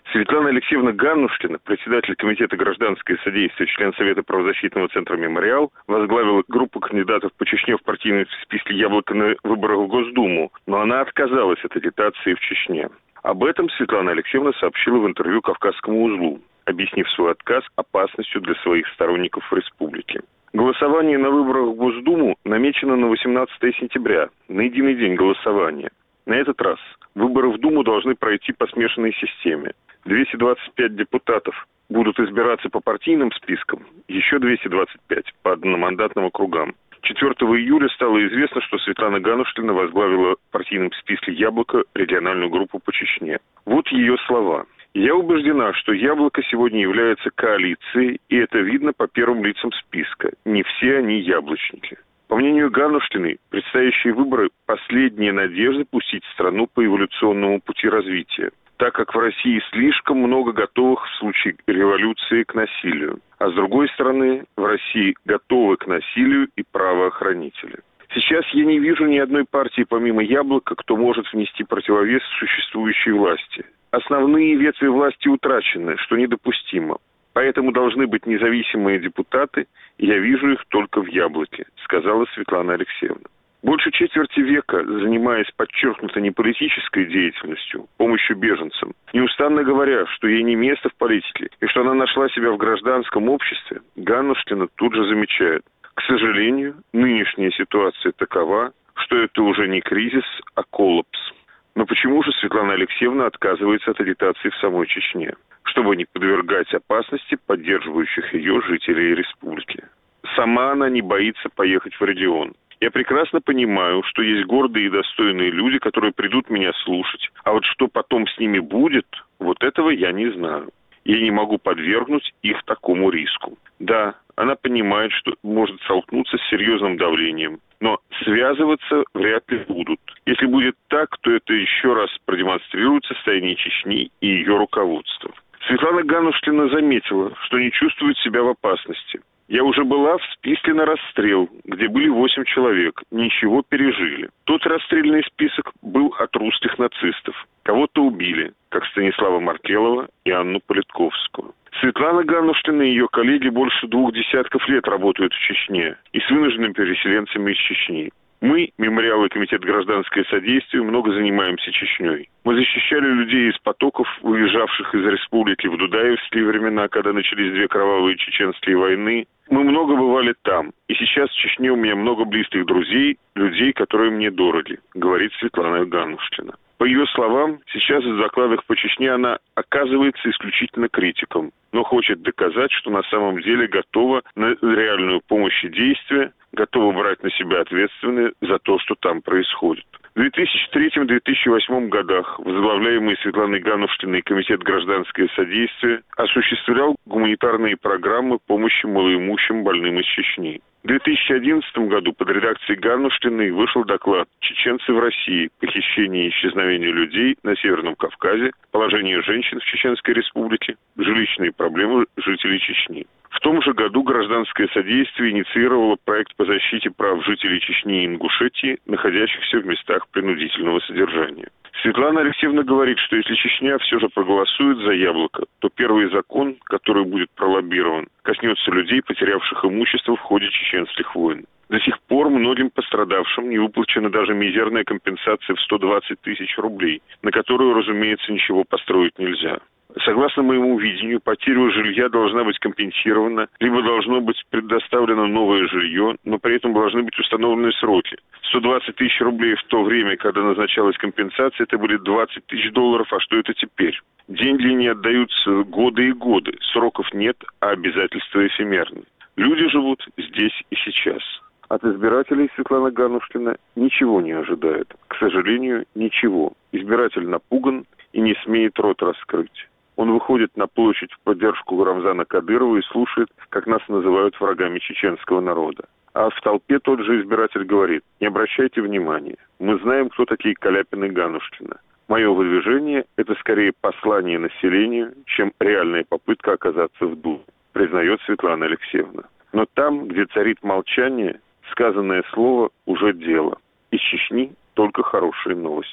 Светлана Алексеевна Ганнушкина, председатель Комитета гражданское содействие, член Совета правозащитного центра «Мемориал», возглавила группу кандидатов по Чечне в партийном списке «Яблоко» на выборах в Госдуму, но она отказалась от агитации в Чечне. Об этом Светлана Алексеевна сообщила в интервью «Кавказскому узлу», объяснив свой отказ опасностью для своих сторонников в республике. Голосование на выборах в Госдуму намечено на восемнадцатое сентября, на единый день голосования. На этот раз выборы в Думу должны пройти по смешанной системе. двести двадцать пять депутатов будут избираться по партийным спискам, еще двести двадцать пять по одномандатным округам. четвёртого июля стало известно, что Светлана Ганнушкина возглавила в партийном списке «Яблоко» региональную группу по Чечне. Вот ее слова. «Я убеждена, что «Яблоко» сегодня является коалицией, и это видно по первым лицам списка. Не все они яблочники». По мнению Ганнушкиной, предстоящие выборы – последняя надежда пустить страну по эволюционному пути развития, так как в России слишком много готовых в случае революции к насилию. А с другой стороны, в России готовы к насилию и правоохранители. Сейчас я не вижу ни одной партии помимо «Яблока», кто может внести противовес существующей власти. Основные ветви власти утрачены, что недопустимо. Поэтому должны быть независимые депутаты, и я вижу их только в «Яблоке», сказала Светлана Алексеевна. Больше четверти века, занимаясь подчеркнуто не политической деятельностью, помощью беженцам, неустанно говоря, что ей не место в политике и что она нашла себя в гражданском обществе, Ганнушкина тут же замечает: к сожалению, нынешняя ситуация такова, что это уже не кризис, а коллапс. Но почему же Светлана Алексеевна отказывается от агитации в самой Чечне, чтобы не подвергать опасности поддерживающих ее жителей республики? Сама она не боится поехать в регион. Я прекрасно понимаю, что есть гордые и достойные люди, которые придут меня слушать, а вот что потом с ними будет, вот этого я не знаю. Я не могу подвергнуть их такому риску. Да, она понимает, что может столкнуться с серьезным давлением, но связываться вряд ли будут. Если будет так, то это еще раз продемонстрирует состояние Чечни и ее руководство. Светлана Ганнушкина заметила, что не чувствует себя в опасности. Я уже была в списке на расстрел, где были восемь человек, ничего пережили. Тот расстрельный список был от русских нацистов. Кого-то убили, как Станислава Маркелова и Анну Политковскую. Светлана Ганнушкина и ее коллеги больше двух десятков лет работают в Чечне и с вынужденными переселенцами из Чечни. Мы, Мемориал и Комитет гражданское содействие, много занимаемся Чечней. Мы защищали людей из потоков, уезжавших из республики в дудаевские времена, когда начались две кровавые чеченские войны. Мы много бывали там. И сейчас в Чечне у меня много близких друзей, людей, которые мне дороги, говорит Светлана Ганнушкина. По ее словам, сейчас в докладах по Чечне она оказывается исключительно критиком, но хочет доказать, что на самом деле готова на реальную помощь и действия, готова брать на себя ответственность за то, что там происходит. В две тысячи третьем — две тысячи восьмом годах возглавляемый Светланой Ганнушкиной Комитет гражданское содействие осуществлял гуманитарные программы помощи малоимущим больным из Чечни. В две тысячи одиннадцатом году под редакцией Ганнушкиной вышел доклад «Чеченцы в России. Похищение и исчезновение людей на Северном Кавказе. Положение женщин в Чеченской Республике. Жилищные проблемы жителей Чечни». В том же году гражданское содействие инициировало проект по защите прав жителей Чечни и Ингушетии, находящихся в местах принудительного содержания. Светлана Алексеевна говорит, что если Чечня все же проголосует за «Яблоко», то первый закон, который будет пролоббирован, коснется людей, потерявших имущество в ходе чеченских войн. До сих пор многим пострадавшим не выплачена даже мизерная компенсация в сто двадцать тысяч рублей, на которую, разумеется, ничего построить нельзя. Согласно моему видению, потеря жилья должна быть компенсирована, либо должно быть предоставлено новое жилье, но при этом должны быть установлены сроки. сто двадцать тысяч рублей в то время, когда назначалась компенсация, это были двадцать тысяч долларов, а что это теперь? Деньги не отдаются годы и годы, сроков нет, а обязательства эфемерны. Люди живут здесь и сейчас. От избирателей Светлана Ганнушкина ничего не ожидает. К сожалению, ничего. Избиратель напуган и не смеет рот раскрыть. Он выходит на площадь в поддержку Рамзана Кадырова и слушает, как нас называют врагами чеченского народа. А в толпе тот же избиратель говорит: не обращайте внимания, мы знаем, кто такие Каляпин и Ганнушкина. Мое выдвижение – это скорее послание населению, чем реальная попытка оказаться в Думе, признает Светлана Алексеевна. Но там, где царит молчание, сказанное слово уже дело. Из Чечни только хорошие новости.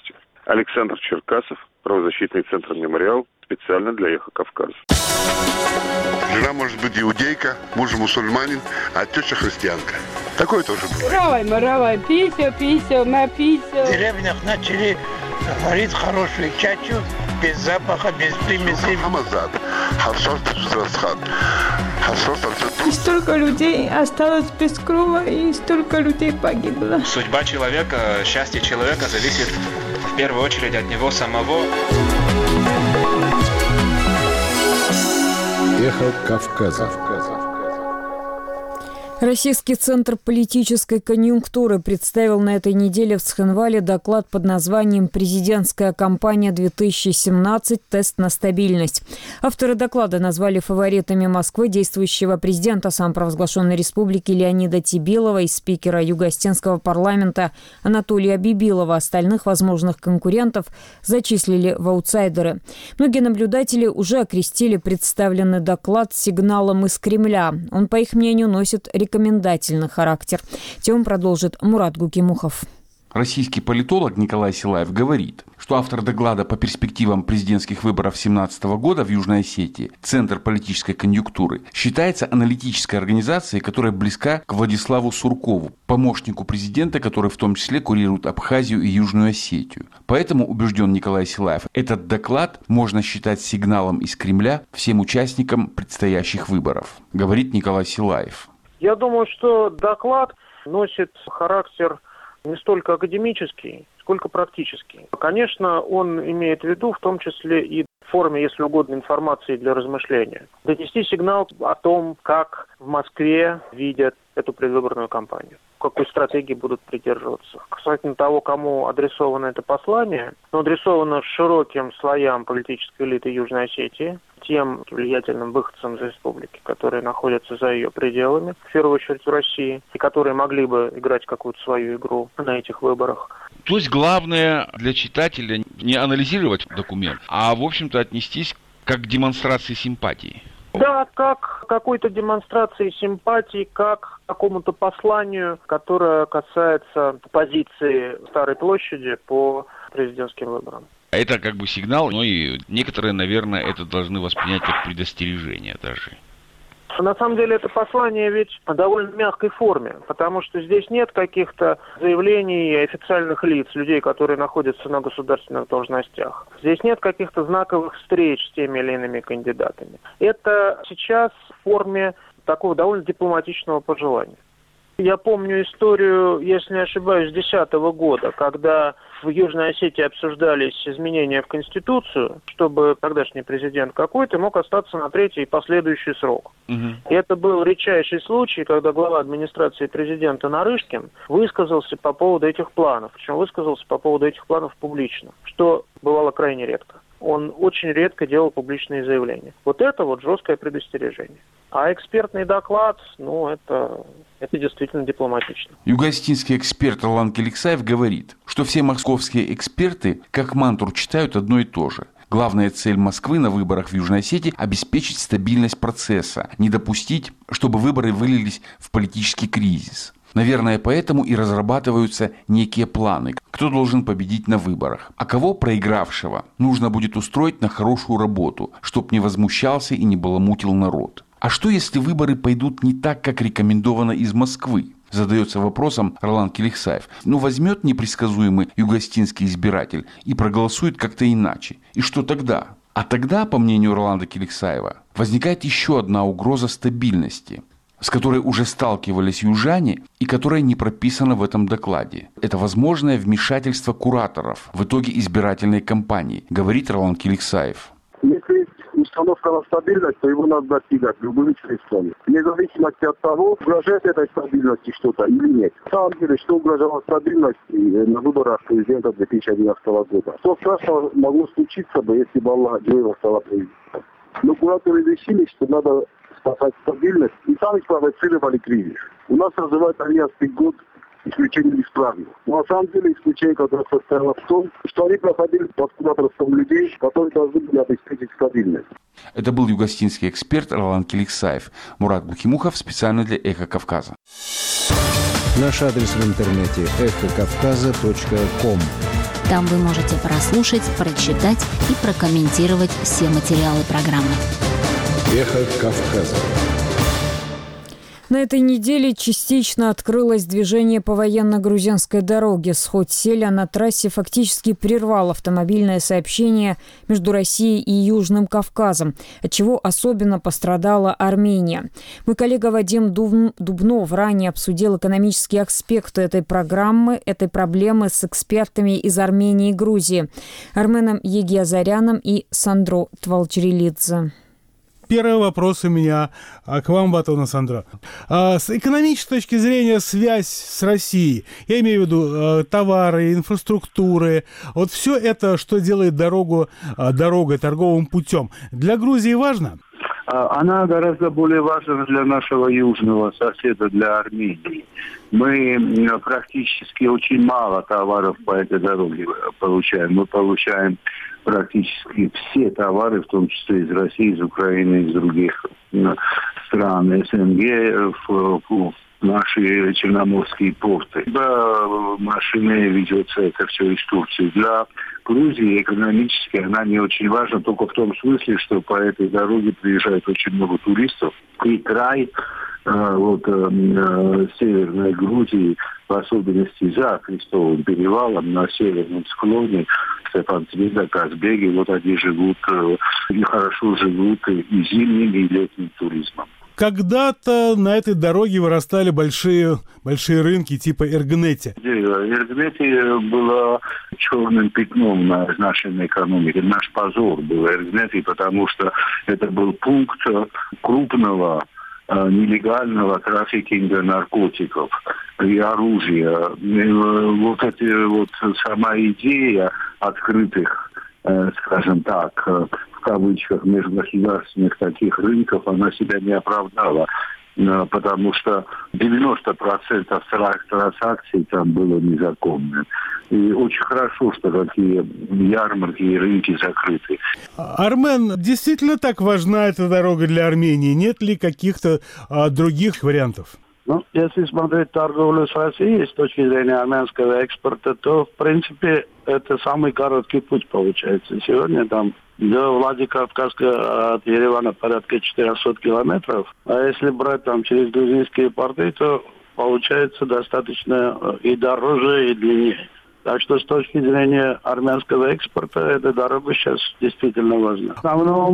Александр Черкасов, правозащитный центр «Мемориал», специально для «Эхо Кавказа». Жена может быть иудейка, муж мусульманин, а теща христианка. Такое тоже бывает. Равай, маравай, пися, пися, на пися. В деревнях начали варить хорошую чачу, без запаха, без примесей. И столько людей осталось без крова, и столько людей погибло. Судьба человека, счастье человека зависит в первую очередь от него самого. Эхо Кавказа. Российский центр политической конъюнктуры представил на этой неделе в Цхинвале доклад под названием «Президентская кампания-две тысячи семнадцать. Тест на стабильность». Авторы доклада назвали фаворитами Москвы действующего президента самопровозглашенной республики Леонида Тибилова и спикера Юго-Осетинского парламента Анатолия Бибилова. Остальных возможных конкурентов зачислили в аутсайдеры. Многие наблюдатели уже окрестили представленный доклад сигналом из Кремля. Он, по их мнению, носит рекомендательный рекомендательный характер. Тему продолжит Мурат Гукимухов. Российский политолог Николай Силаев говорит, что автор доклада по перспективам президентских выборов две тысячи семнадцатого года в Южной Осетии, Центр политической конъюнктуры, считается аналитической организацией, которая близка к Владиславу Суркову, помощнику президента, который в том числе курирует Абхазию и Южную Осетию. Поэтому, убежден Николай Силаев, этот доклад можно считать сигналом из Кремля всем участникам предстоящих выборов, говорит Николай Силаев. Я думаю, что доклад носит характер не столько академический, сколько практический. Конечно, он имеет в виду в том числе и в форме, если угодно, информации для размышления. Донести сигнал о том, как в Москве видят эту предвыборную кампанию, какой стратегии будут придерживаться. Касательно того, кому адресовано это послание, оно адресовано широким слоям политической элиты Южной Осетии, тем влиятельным выходцам из республики, которые находятся за ее пределами, в первую очередь в России, и которые могли бы играть какую-то свою игру на этих выборах. То есть главное для читателя не анализировать документ, а, в общем-то, отнестись как к демонстрации симпатии. Да, как какой-то демонстрации симпатии, как к какому-то посланию, которое касается позиции Старой площади по президентским выборам. Это как бы сигнал, но и некоторые, наверное, это должны воспринять как предостережение даже. На самом деле это послание ведь в довольно мягкой форме, потому что здесь нет каких-то заявлений официальных лиц, людей, которые находятся на государственных должностях. Здесь нет каких-то знаковых встреч с теми или иными кандидатами. Это сейчас в форме такого довольно дипломатичного пожелания. Я помню историю, если не ошибаюсь, две тысячи десятого года, когда в Южной Осетии обсуждались изменения в Конституцию, чтобы тогдашний президент какой-то мог остаться на третий и последующий срок. Угу. И это был редчайший случай, когда глава администрации президента Нарышкин высказался по поводу этих планов. Причем высказался по поводу этих планов публично, что бывало крайне редко. Он очень редко делал публичные заявления. Вот это вот жесткое предостережение. А экспертный доклад, ну, это, это действительно дипломатично. Юго-осетинский эксперт Ролан Келиксаев говорит, что все московские эксперты как мантру читают одно и то же. Главная цель Москвы на выборах в Южной Осетии – обеспечить стабильность процесса, не допустить, чтобы выборы вылились в политический кризис. Наверное, поэтому и разрабатываются некие планы, кто должен победить на выборах, а кого, проигравшего, нужно будет устроить на хорошую работу, чтоб не возмущался и не баламутил народ. А что, если выборы пойдут не так, как рекомендовано из Москвы? Задается вопросом Ролан Келиксаев. Ну, возьмет непредсказуемый юго-осетинский избиратель и проголосует как-то иначе. И что тогда? А тогда, по мнению Роланда Келиксаева, возникает еще одна угроза стабильности, с которой уже сталкивались южане и которая не прописана в этом докладе. Это возможное вмешательство кураторов в итоге избирательной кампании, говорит Ролан Келиксаев. Если есть установка на стабильность, то его надо достигать любыми средствами. Вне зависимости от того, угрожает этой стабильности что-то или нет. На самом деле, что угрожало стабильности на выборах президента две тысячи одиннадцатого года? Что страшного могло случиться бы, если бы Аллах Джоева стала президентом? Но кураторы решили, что надо спасать стабильность, и сами спровоцировали кризис. У нас называют одиннадцатый год исключением из правил. Но на самом деле исключение, которое состояло в том, что они проходили под кураторством людей, которые должны были обеспечить стабильность. Это был юго-осетинский эксперт Ролан Келиксаев. Мурат Гукимухов специально для «Эхо Кавказа». Наш адрес в интернете эхо кавказа точка ком. Там вы можете прослушать, прочитать и прокомментировать все материалы программы. Эхо Кавказа. На этой неделе частично открылось движение по военно-грузинской дороге. Сход селя на трассе фактически прервал автомобильное сообщение между Россией и Южным Кавказом, от чего особенно пострадала Армения. Мой коллега Вадим Дубнов ранее обсудил экономические аспекты этой программы, этой проблемы с экспертами из Армении и Грузии Арменом Егиазаряном и Сандро Твалчерилидзе. Первый вопрос у меня к вам, Батон Сандро. С экономической точки зрения связь с Россией, я имею в виду товары, инфраструктуры, вот все это, что делает дорогу дорогой, торговым путем, для Грузии важно? Она гораздо более важна для нашего южного соседа, для Армении. Мы практически очень мало товаров по этой дороге получаем. Мы получаем практически все товары, в том числе из России, из Украины, из других стран СНГ, в, в наши черноморские порты. Да, машины ведется это все из Турции. Для Грузии экономически она не очень важна, только в том смысле, что по этой дороге приезжает очень много туристов. И край вот, э, северной Грузии, в особенности за Крестовым перевалом, на северном склоне, Степан-Цвида, Казбеги, вот они живут, э, и хорошо живут и зимним, и летним туризмом. Когда-то на этой дороге вырастали большие, большие рынки типа Эргнети. Эргнети было черным пятном на нашей экономике. Наш позор был Эргнети, потому что это был пункт крупного нелегального трафикинга наркотиков и оружия. Вот эта вот сама идея открытых, скажем так, в кавычках, межгосударственных таких рынков, она себя не оправдала. Потому что девяносто процентов транзакций там было незаконным. И очень хорошо, что такие ярмарки и рынки закрыты. Армен, действительно так важна эта дорога для Армении? Нет ли каких-то а, других вариантов? Ну, если смотреть торговлю с Россией с точки зрения армянского экспорта, то, в принципе, это самый короткий путь получается. Сегодня там до Владикавказа от Еревана порядка четыреста километров. А если брать там через грузинские порты, то получается достаточно и дороже, и длиннее. Так что с точки зрения армянского экспорта эта дорога сейчас действительно важна. В основном,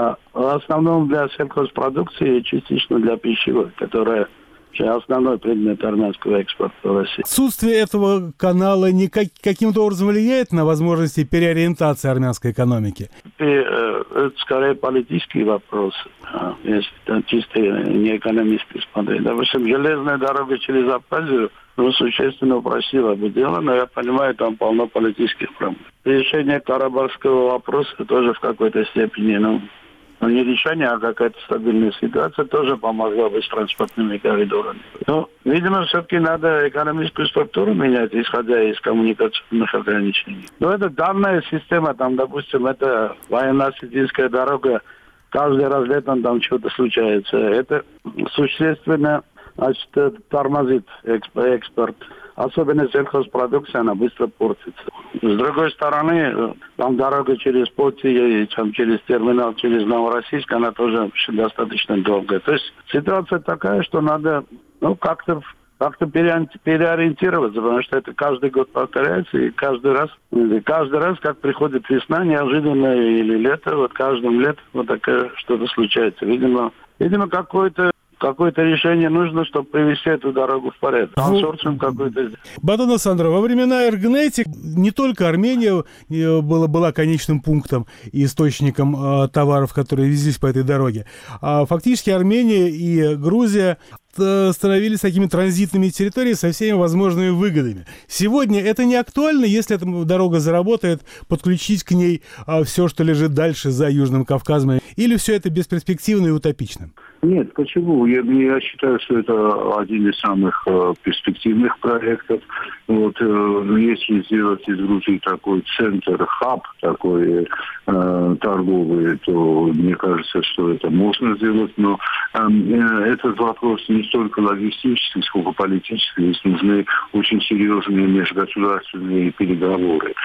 в основном для сельхозпродукции и частично для пищевой, которая основной предмет армянского экспорта в России. Отсутствие этого канала никак, каким-то образом влияет на возможности переориентации армянской экономики? И, э, это скорее политический вопрос, если чисто не экономически смотреть. Допустим, железная дорога через Абхазию ну, существенно упростила бы дело, но я понимаю, там полно политических проблем. Решение карабахского вопроса тоже в какой-то степени, ну, не решение, а какая-то стабильная ситуация тоже помогла бы с транспортными коридорами. Но, видимо, все-таки надо экономическую структуру менять, исходя из коммуникационных ограничений. Но это данная система, там, допустим, это военно-осетинская дорога, каждый раз летом там что-то случается. Это существенно, значит, тормозит экспорт. Особенно сельхозпродукция, она быстро портится. С другой стороны, там дорога через Потти, там, через терминал, через Новороссийск, она тоже достаточно долгая. То есть ситуация такая, что надо ну, как-то как-то переориентироваться, потому что это каждый год повторяется, и каждый раз, каждый раз, как приходит весна, неожиданно, или лето, вот каждым летом вот такое что-то случается. Видимо, видимо какое-то Какое-то решение нужно, чтобы привести эту дорогу в порядок. Консорциум какой-то. Батон Сандро, во времена Эргнети не только Армения была, была конечным пунктом и источником э, товаров, которые везлись по этой дороге, а фактически Армения и Грузия становились такими транзитными территориями со всеми возможными выгодами. Сегодня это не актуально, если эта дорога заработает, подключить к ней а, все, что лежит дальше за Южным Кавказом, или все это бесперспективно и утопично? Нет, почему? Я, я считаю, что это один из самых э, перспективных проектов. Вот, э, если сделать из Грузии такой центр, хаб такой э, торговый, то мне кажется, что это можно сделать. Но э, этот вопрос не столько логистический, сколько политический. Здесь нужны очень серьезные межгосударственные переговоры.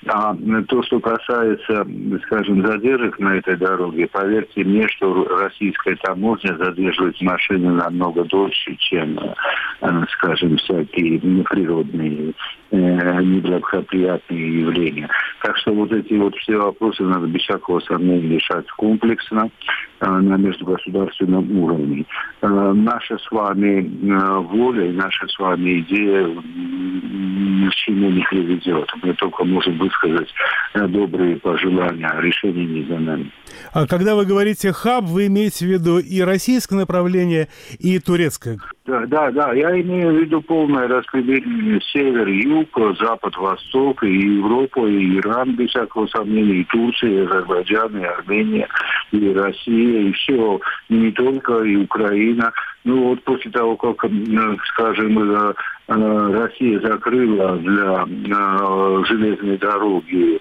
А то, что касается, скажем, задержек на этой дороге, поверьте мне, что российская таможня задерживает машины намного дольше, чем, скажем, всякие природные неблагоприятные явления. Так что вот эти вот все вопросы надо без всякого сомнения решать комплексно на межгосударственном уровне. Наша с вами воля и наша с вами идея ни к чему не приведет. Мы только можем высказать добрые пожелания, а решение не за нами. А когда вы говорите «хаб», вы имеете в виду и российское направление, и турецкое? Да, да, да. Я имею в виду полное распределение север-юг, запад-восток, и Европа, и Иран, без всякого сомнения, и Турция, и Азербайджан, и Армения, и Россия, и все, не только, и Украина. Ну вот после того, как, скажем, Россия закрыла для железной дороги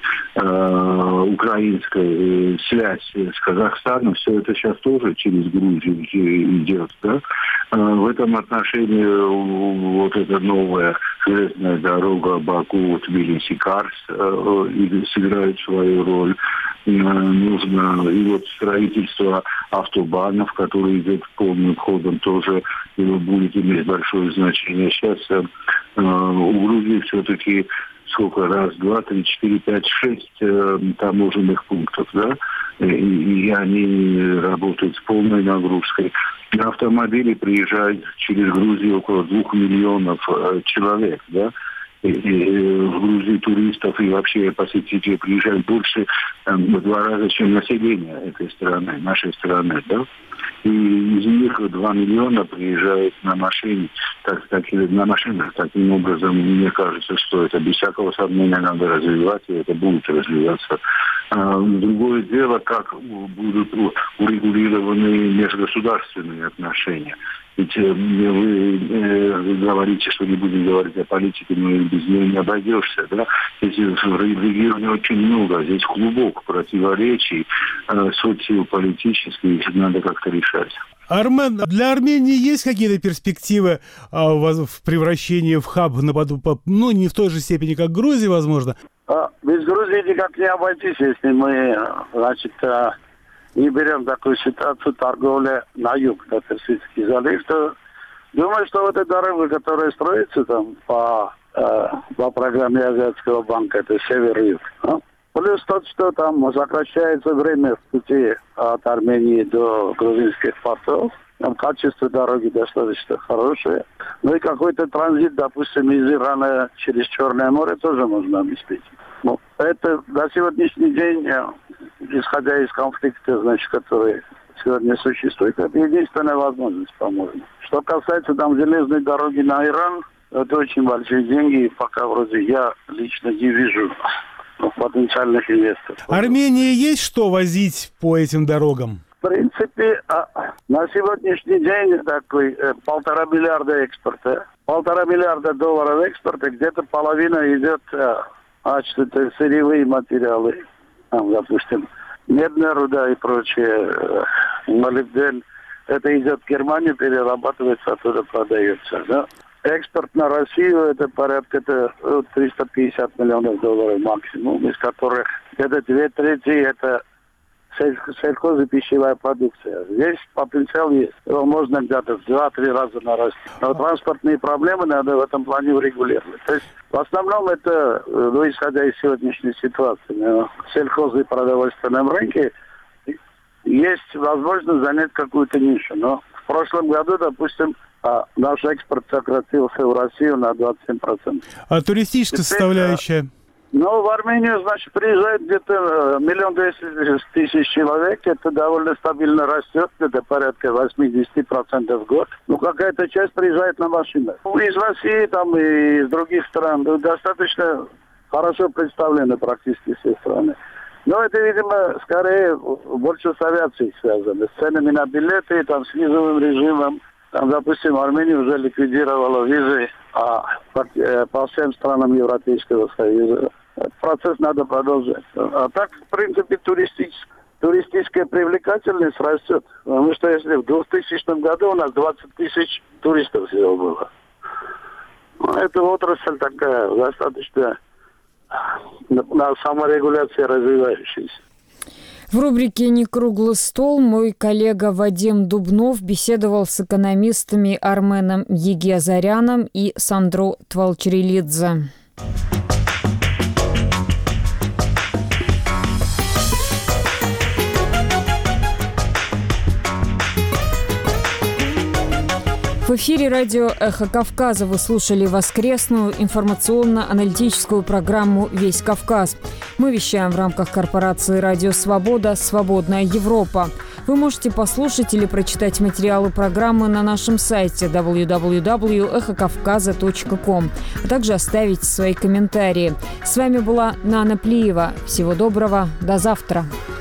украинской связь с Казахстаном, все это сейчас тоже через Грузию идет, да? В этом отношении вот эта новая железная дорога Баку-Тбилиси-Карс сыграет свою роль. Нужно и вот строительство автобанов, которые идет полным ходом, тоже будет иметь большое значение. Сейчас э, у Грузии все-таки сколько? Раз, два, три, четыре, пять, шесть э, таможенных пунктов, да? И, и они работают с полной нагрузкой. На автомобиле приезжает через Грузию около двух миллионов э, человек, да? И, и в Грузии туристов и вообще посетителей приезжает больше там, в два раза, чем население этой страны, нашей страны, да? И из них два миллиона приезжают на машине, так, так, на машинах. Таким образом, мне кажется, что это без всякого сомнения надо развивать, и это будет развиваться. А, другое дело, как будут урегулированы межгосударственные отношения. Ведь э, вы э, говорите, что не будем говорить о политике, но и без нее не обойдешься, да? Здесь в регионе очень много, здесь клубок противоречий э, социополитических, надо как-то решать. Армен, для Армении есть какие-то перспективы а, в превращении в хаб, на, ну, не в той же степени, как Грузия, возможно? А, без Грузии никак не обойтись, если мы, значит, не берем такую ситуацию торговли на юг, на Персидский залив, то думаю, что вот эта дорога, которая строится там по, э, по программе Азиатского банка, это север-юг. А? Плюс то, что там сокращается время в пути от Армении до грузинских портов. Там качество дороги достаточно хорошее. Ну и какой-то транзит, допустим, из Ирана через Черное море тоже можно обеспечить. Ну, это на сегодняшний день, исходя из конфликта, значит, который сегодня существует, это единственная возможность, по-моему. Что касается там железной дороги на Иран, это очень большие деньги, и пока вроде я лично не вижу потенциальных инвесторов. Армении есть что возить по этим дорогам? В принципе, на сегодняшний день такой э, полтора миллиарда экспорта, полтора миллиарда долларов экспорта, где-то половина идет, э, значит, это сырьевые материалы, там, допустим, медная руда и прочее, э, молибден, это идет в Германию, перерабатывается, оттуда продается, да. Экспорт на Россию это порядка триста пятьдесят миллионов долларов максимум, из которых где-то две трети это сельхоз и пищевая продукция. Здесь потенциал есть. Его можно где-то в два-три раза нарастить. Но транспортные проблемы надо в этом плане урегулировать. То есть в основном это, ну, исходя из сегодняшней ситуации, на сельхоз и продовольственном рынке есть возможность занять какую-то нишу. Но в прошлом году, допустим, а наш экспорт сократился в Россию на двадцать семь процентов. А туристическая Теперь, составляющая? Ну, в Армению, значит, приезжает где-то миллион двести тысяч человек. Это довольно стабильно растет, где-то порядка восемьдесят процентов в год. Ну, какая-то часть приезжает на машинах. Ну, из России там и из других стран ну, достаточно хорошо представлены практически все страны. Но это, видимо, скорее больше с авиацией связано. С ценами на билеты, там, с визовым режимом. Там, допустим, Армения уже ликвидировала визы а, по, по всем странам Европейского Союза. Этот процесс надо продолжать. А так, в принципе, туристическая, туристическая привлекательность растет. Потому что если в двухтысячном году у нас двадцать тысяч туристов всего было. Ну, эта отрасль такая достаточно на саморегуляции развивающейся. В рубрике «Не круглый стол» мой коллега Вадим Дубнов беседовал с экономистами Арменом Егиазаряном и Сандро Твалчерилидзе. В эфире радио «Эхо Кавказа» вы слушали воскресную информационно-аналитическую программу «Весь Кавказ». Мы вещаем в рамках корпорации «Радио Свобода. Свободная Европа». Вы можете послушать или прочитать материалы программы на нашем сайте дабл ю дабл ю дабл ю точка эхо кавказа точка ком, а также оставить свои комментарии. С вами была Нана Плиева. Всего доброго. До завтра.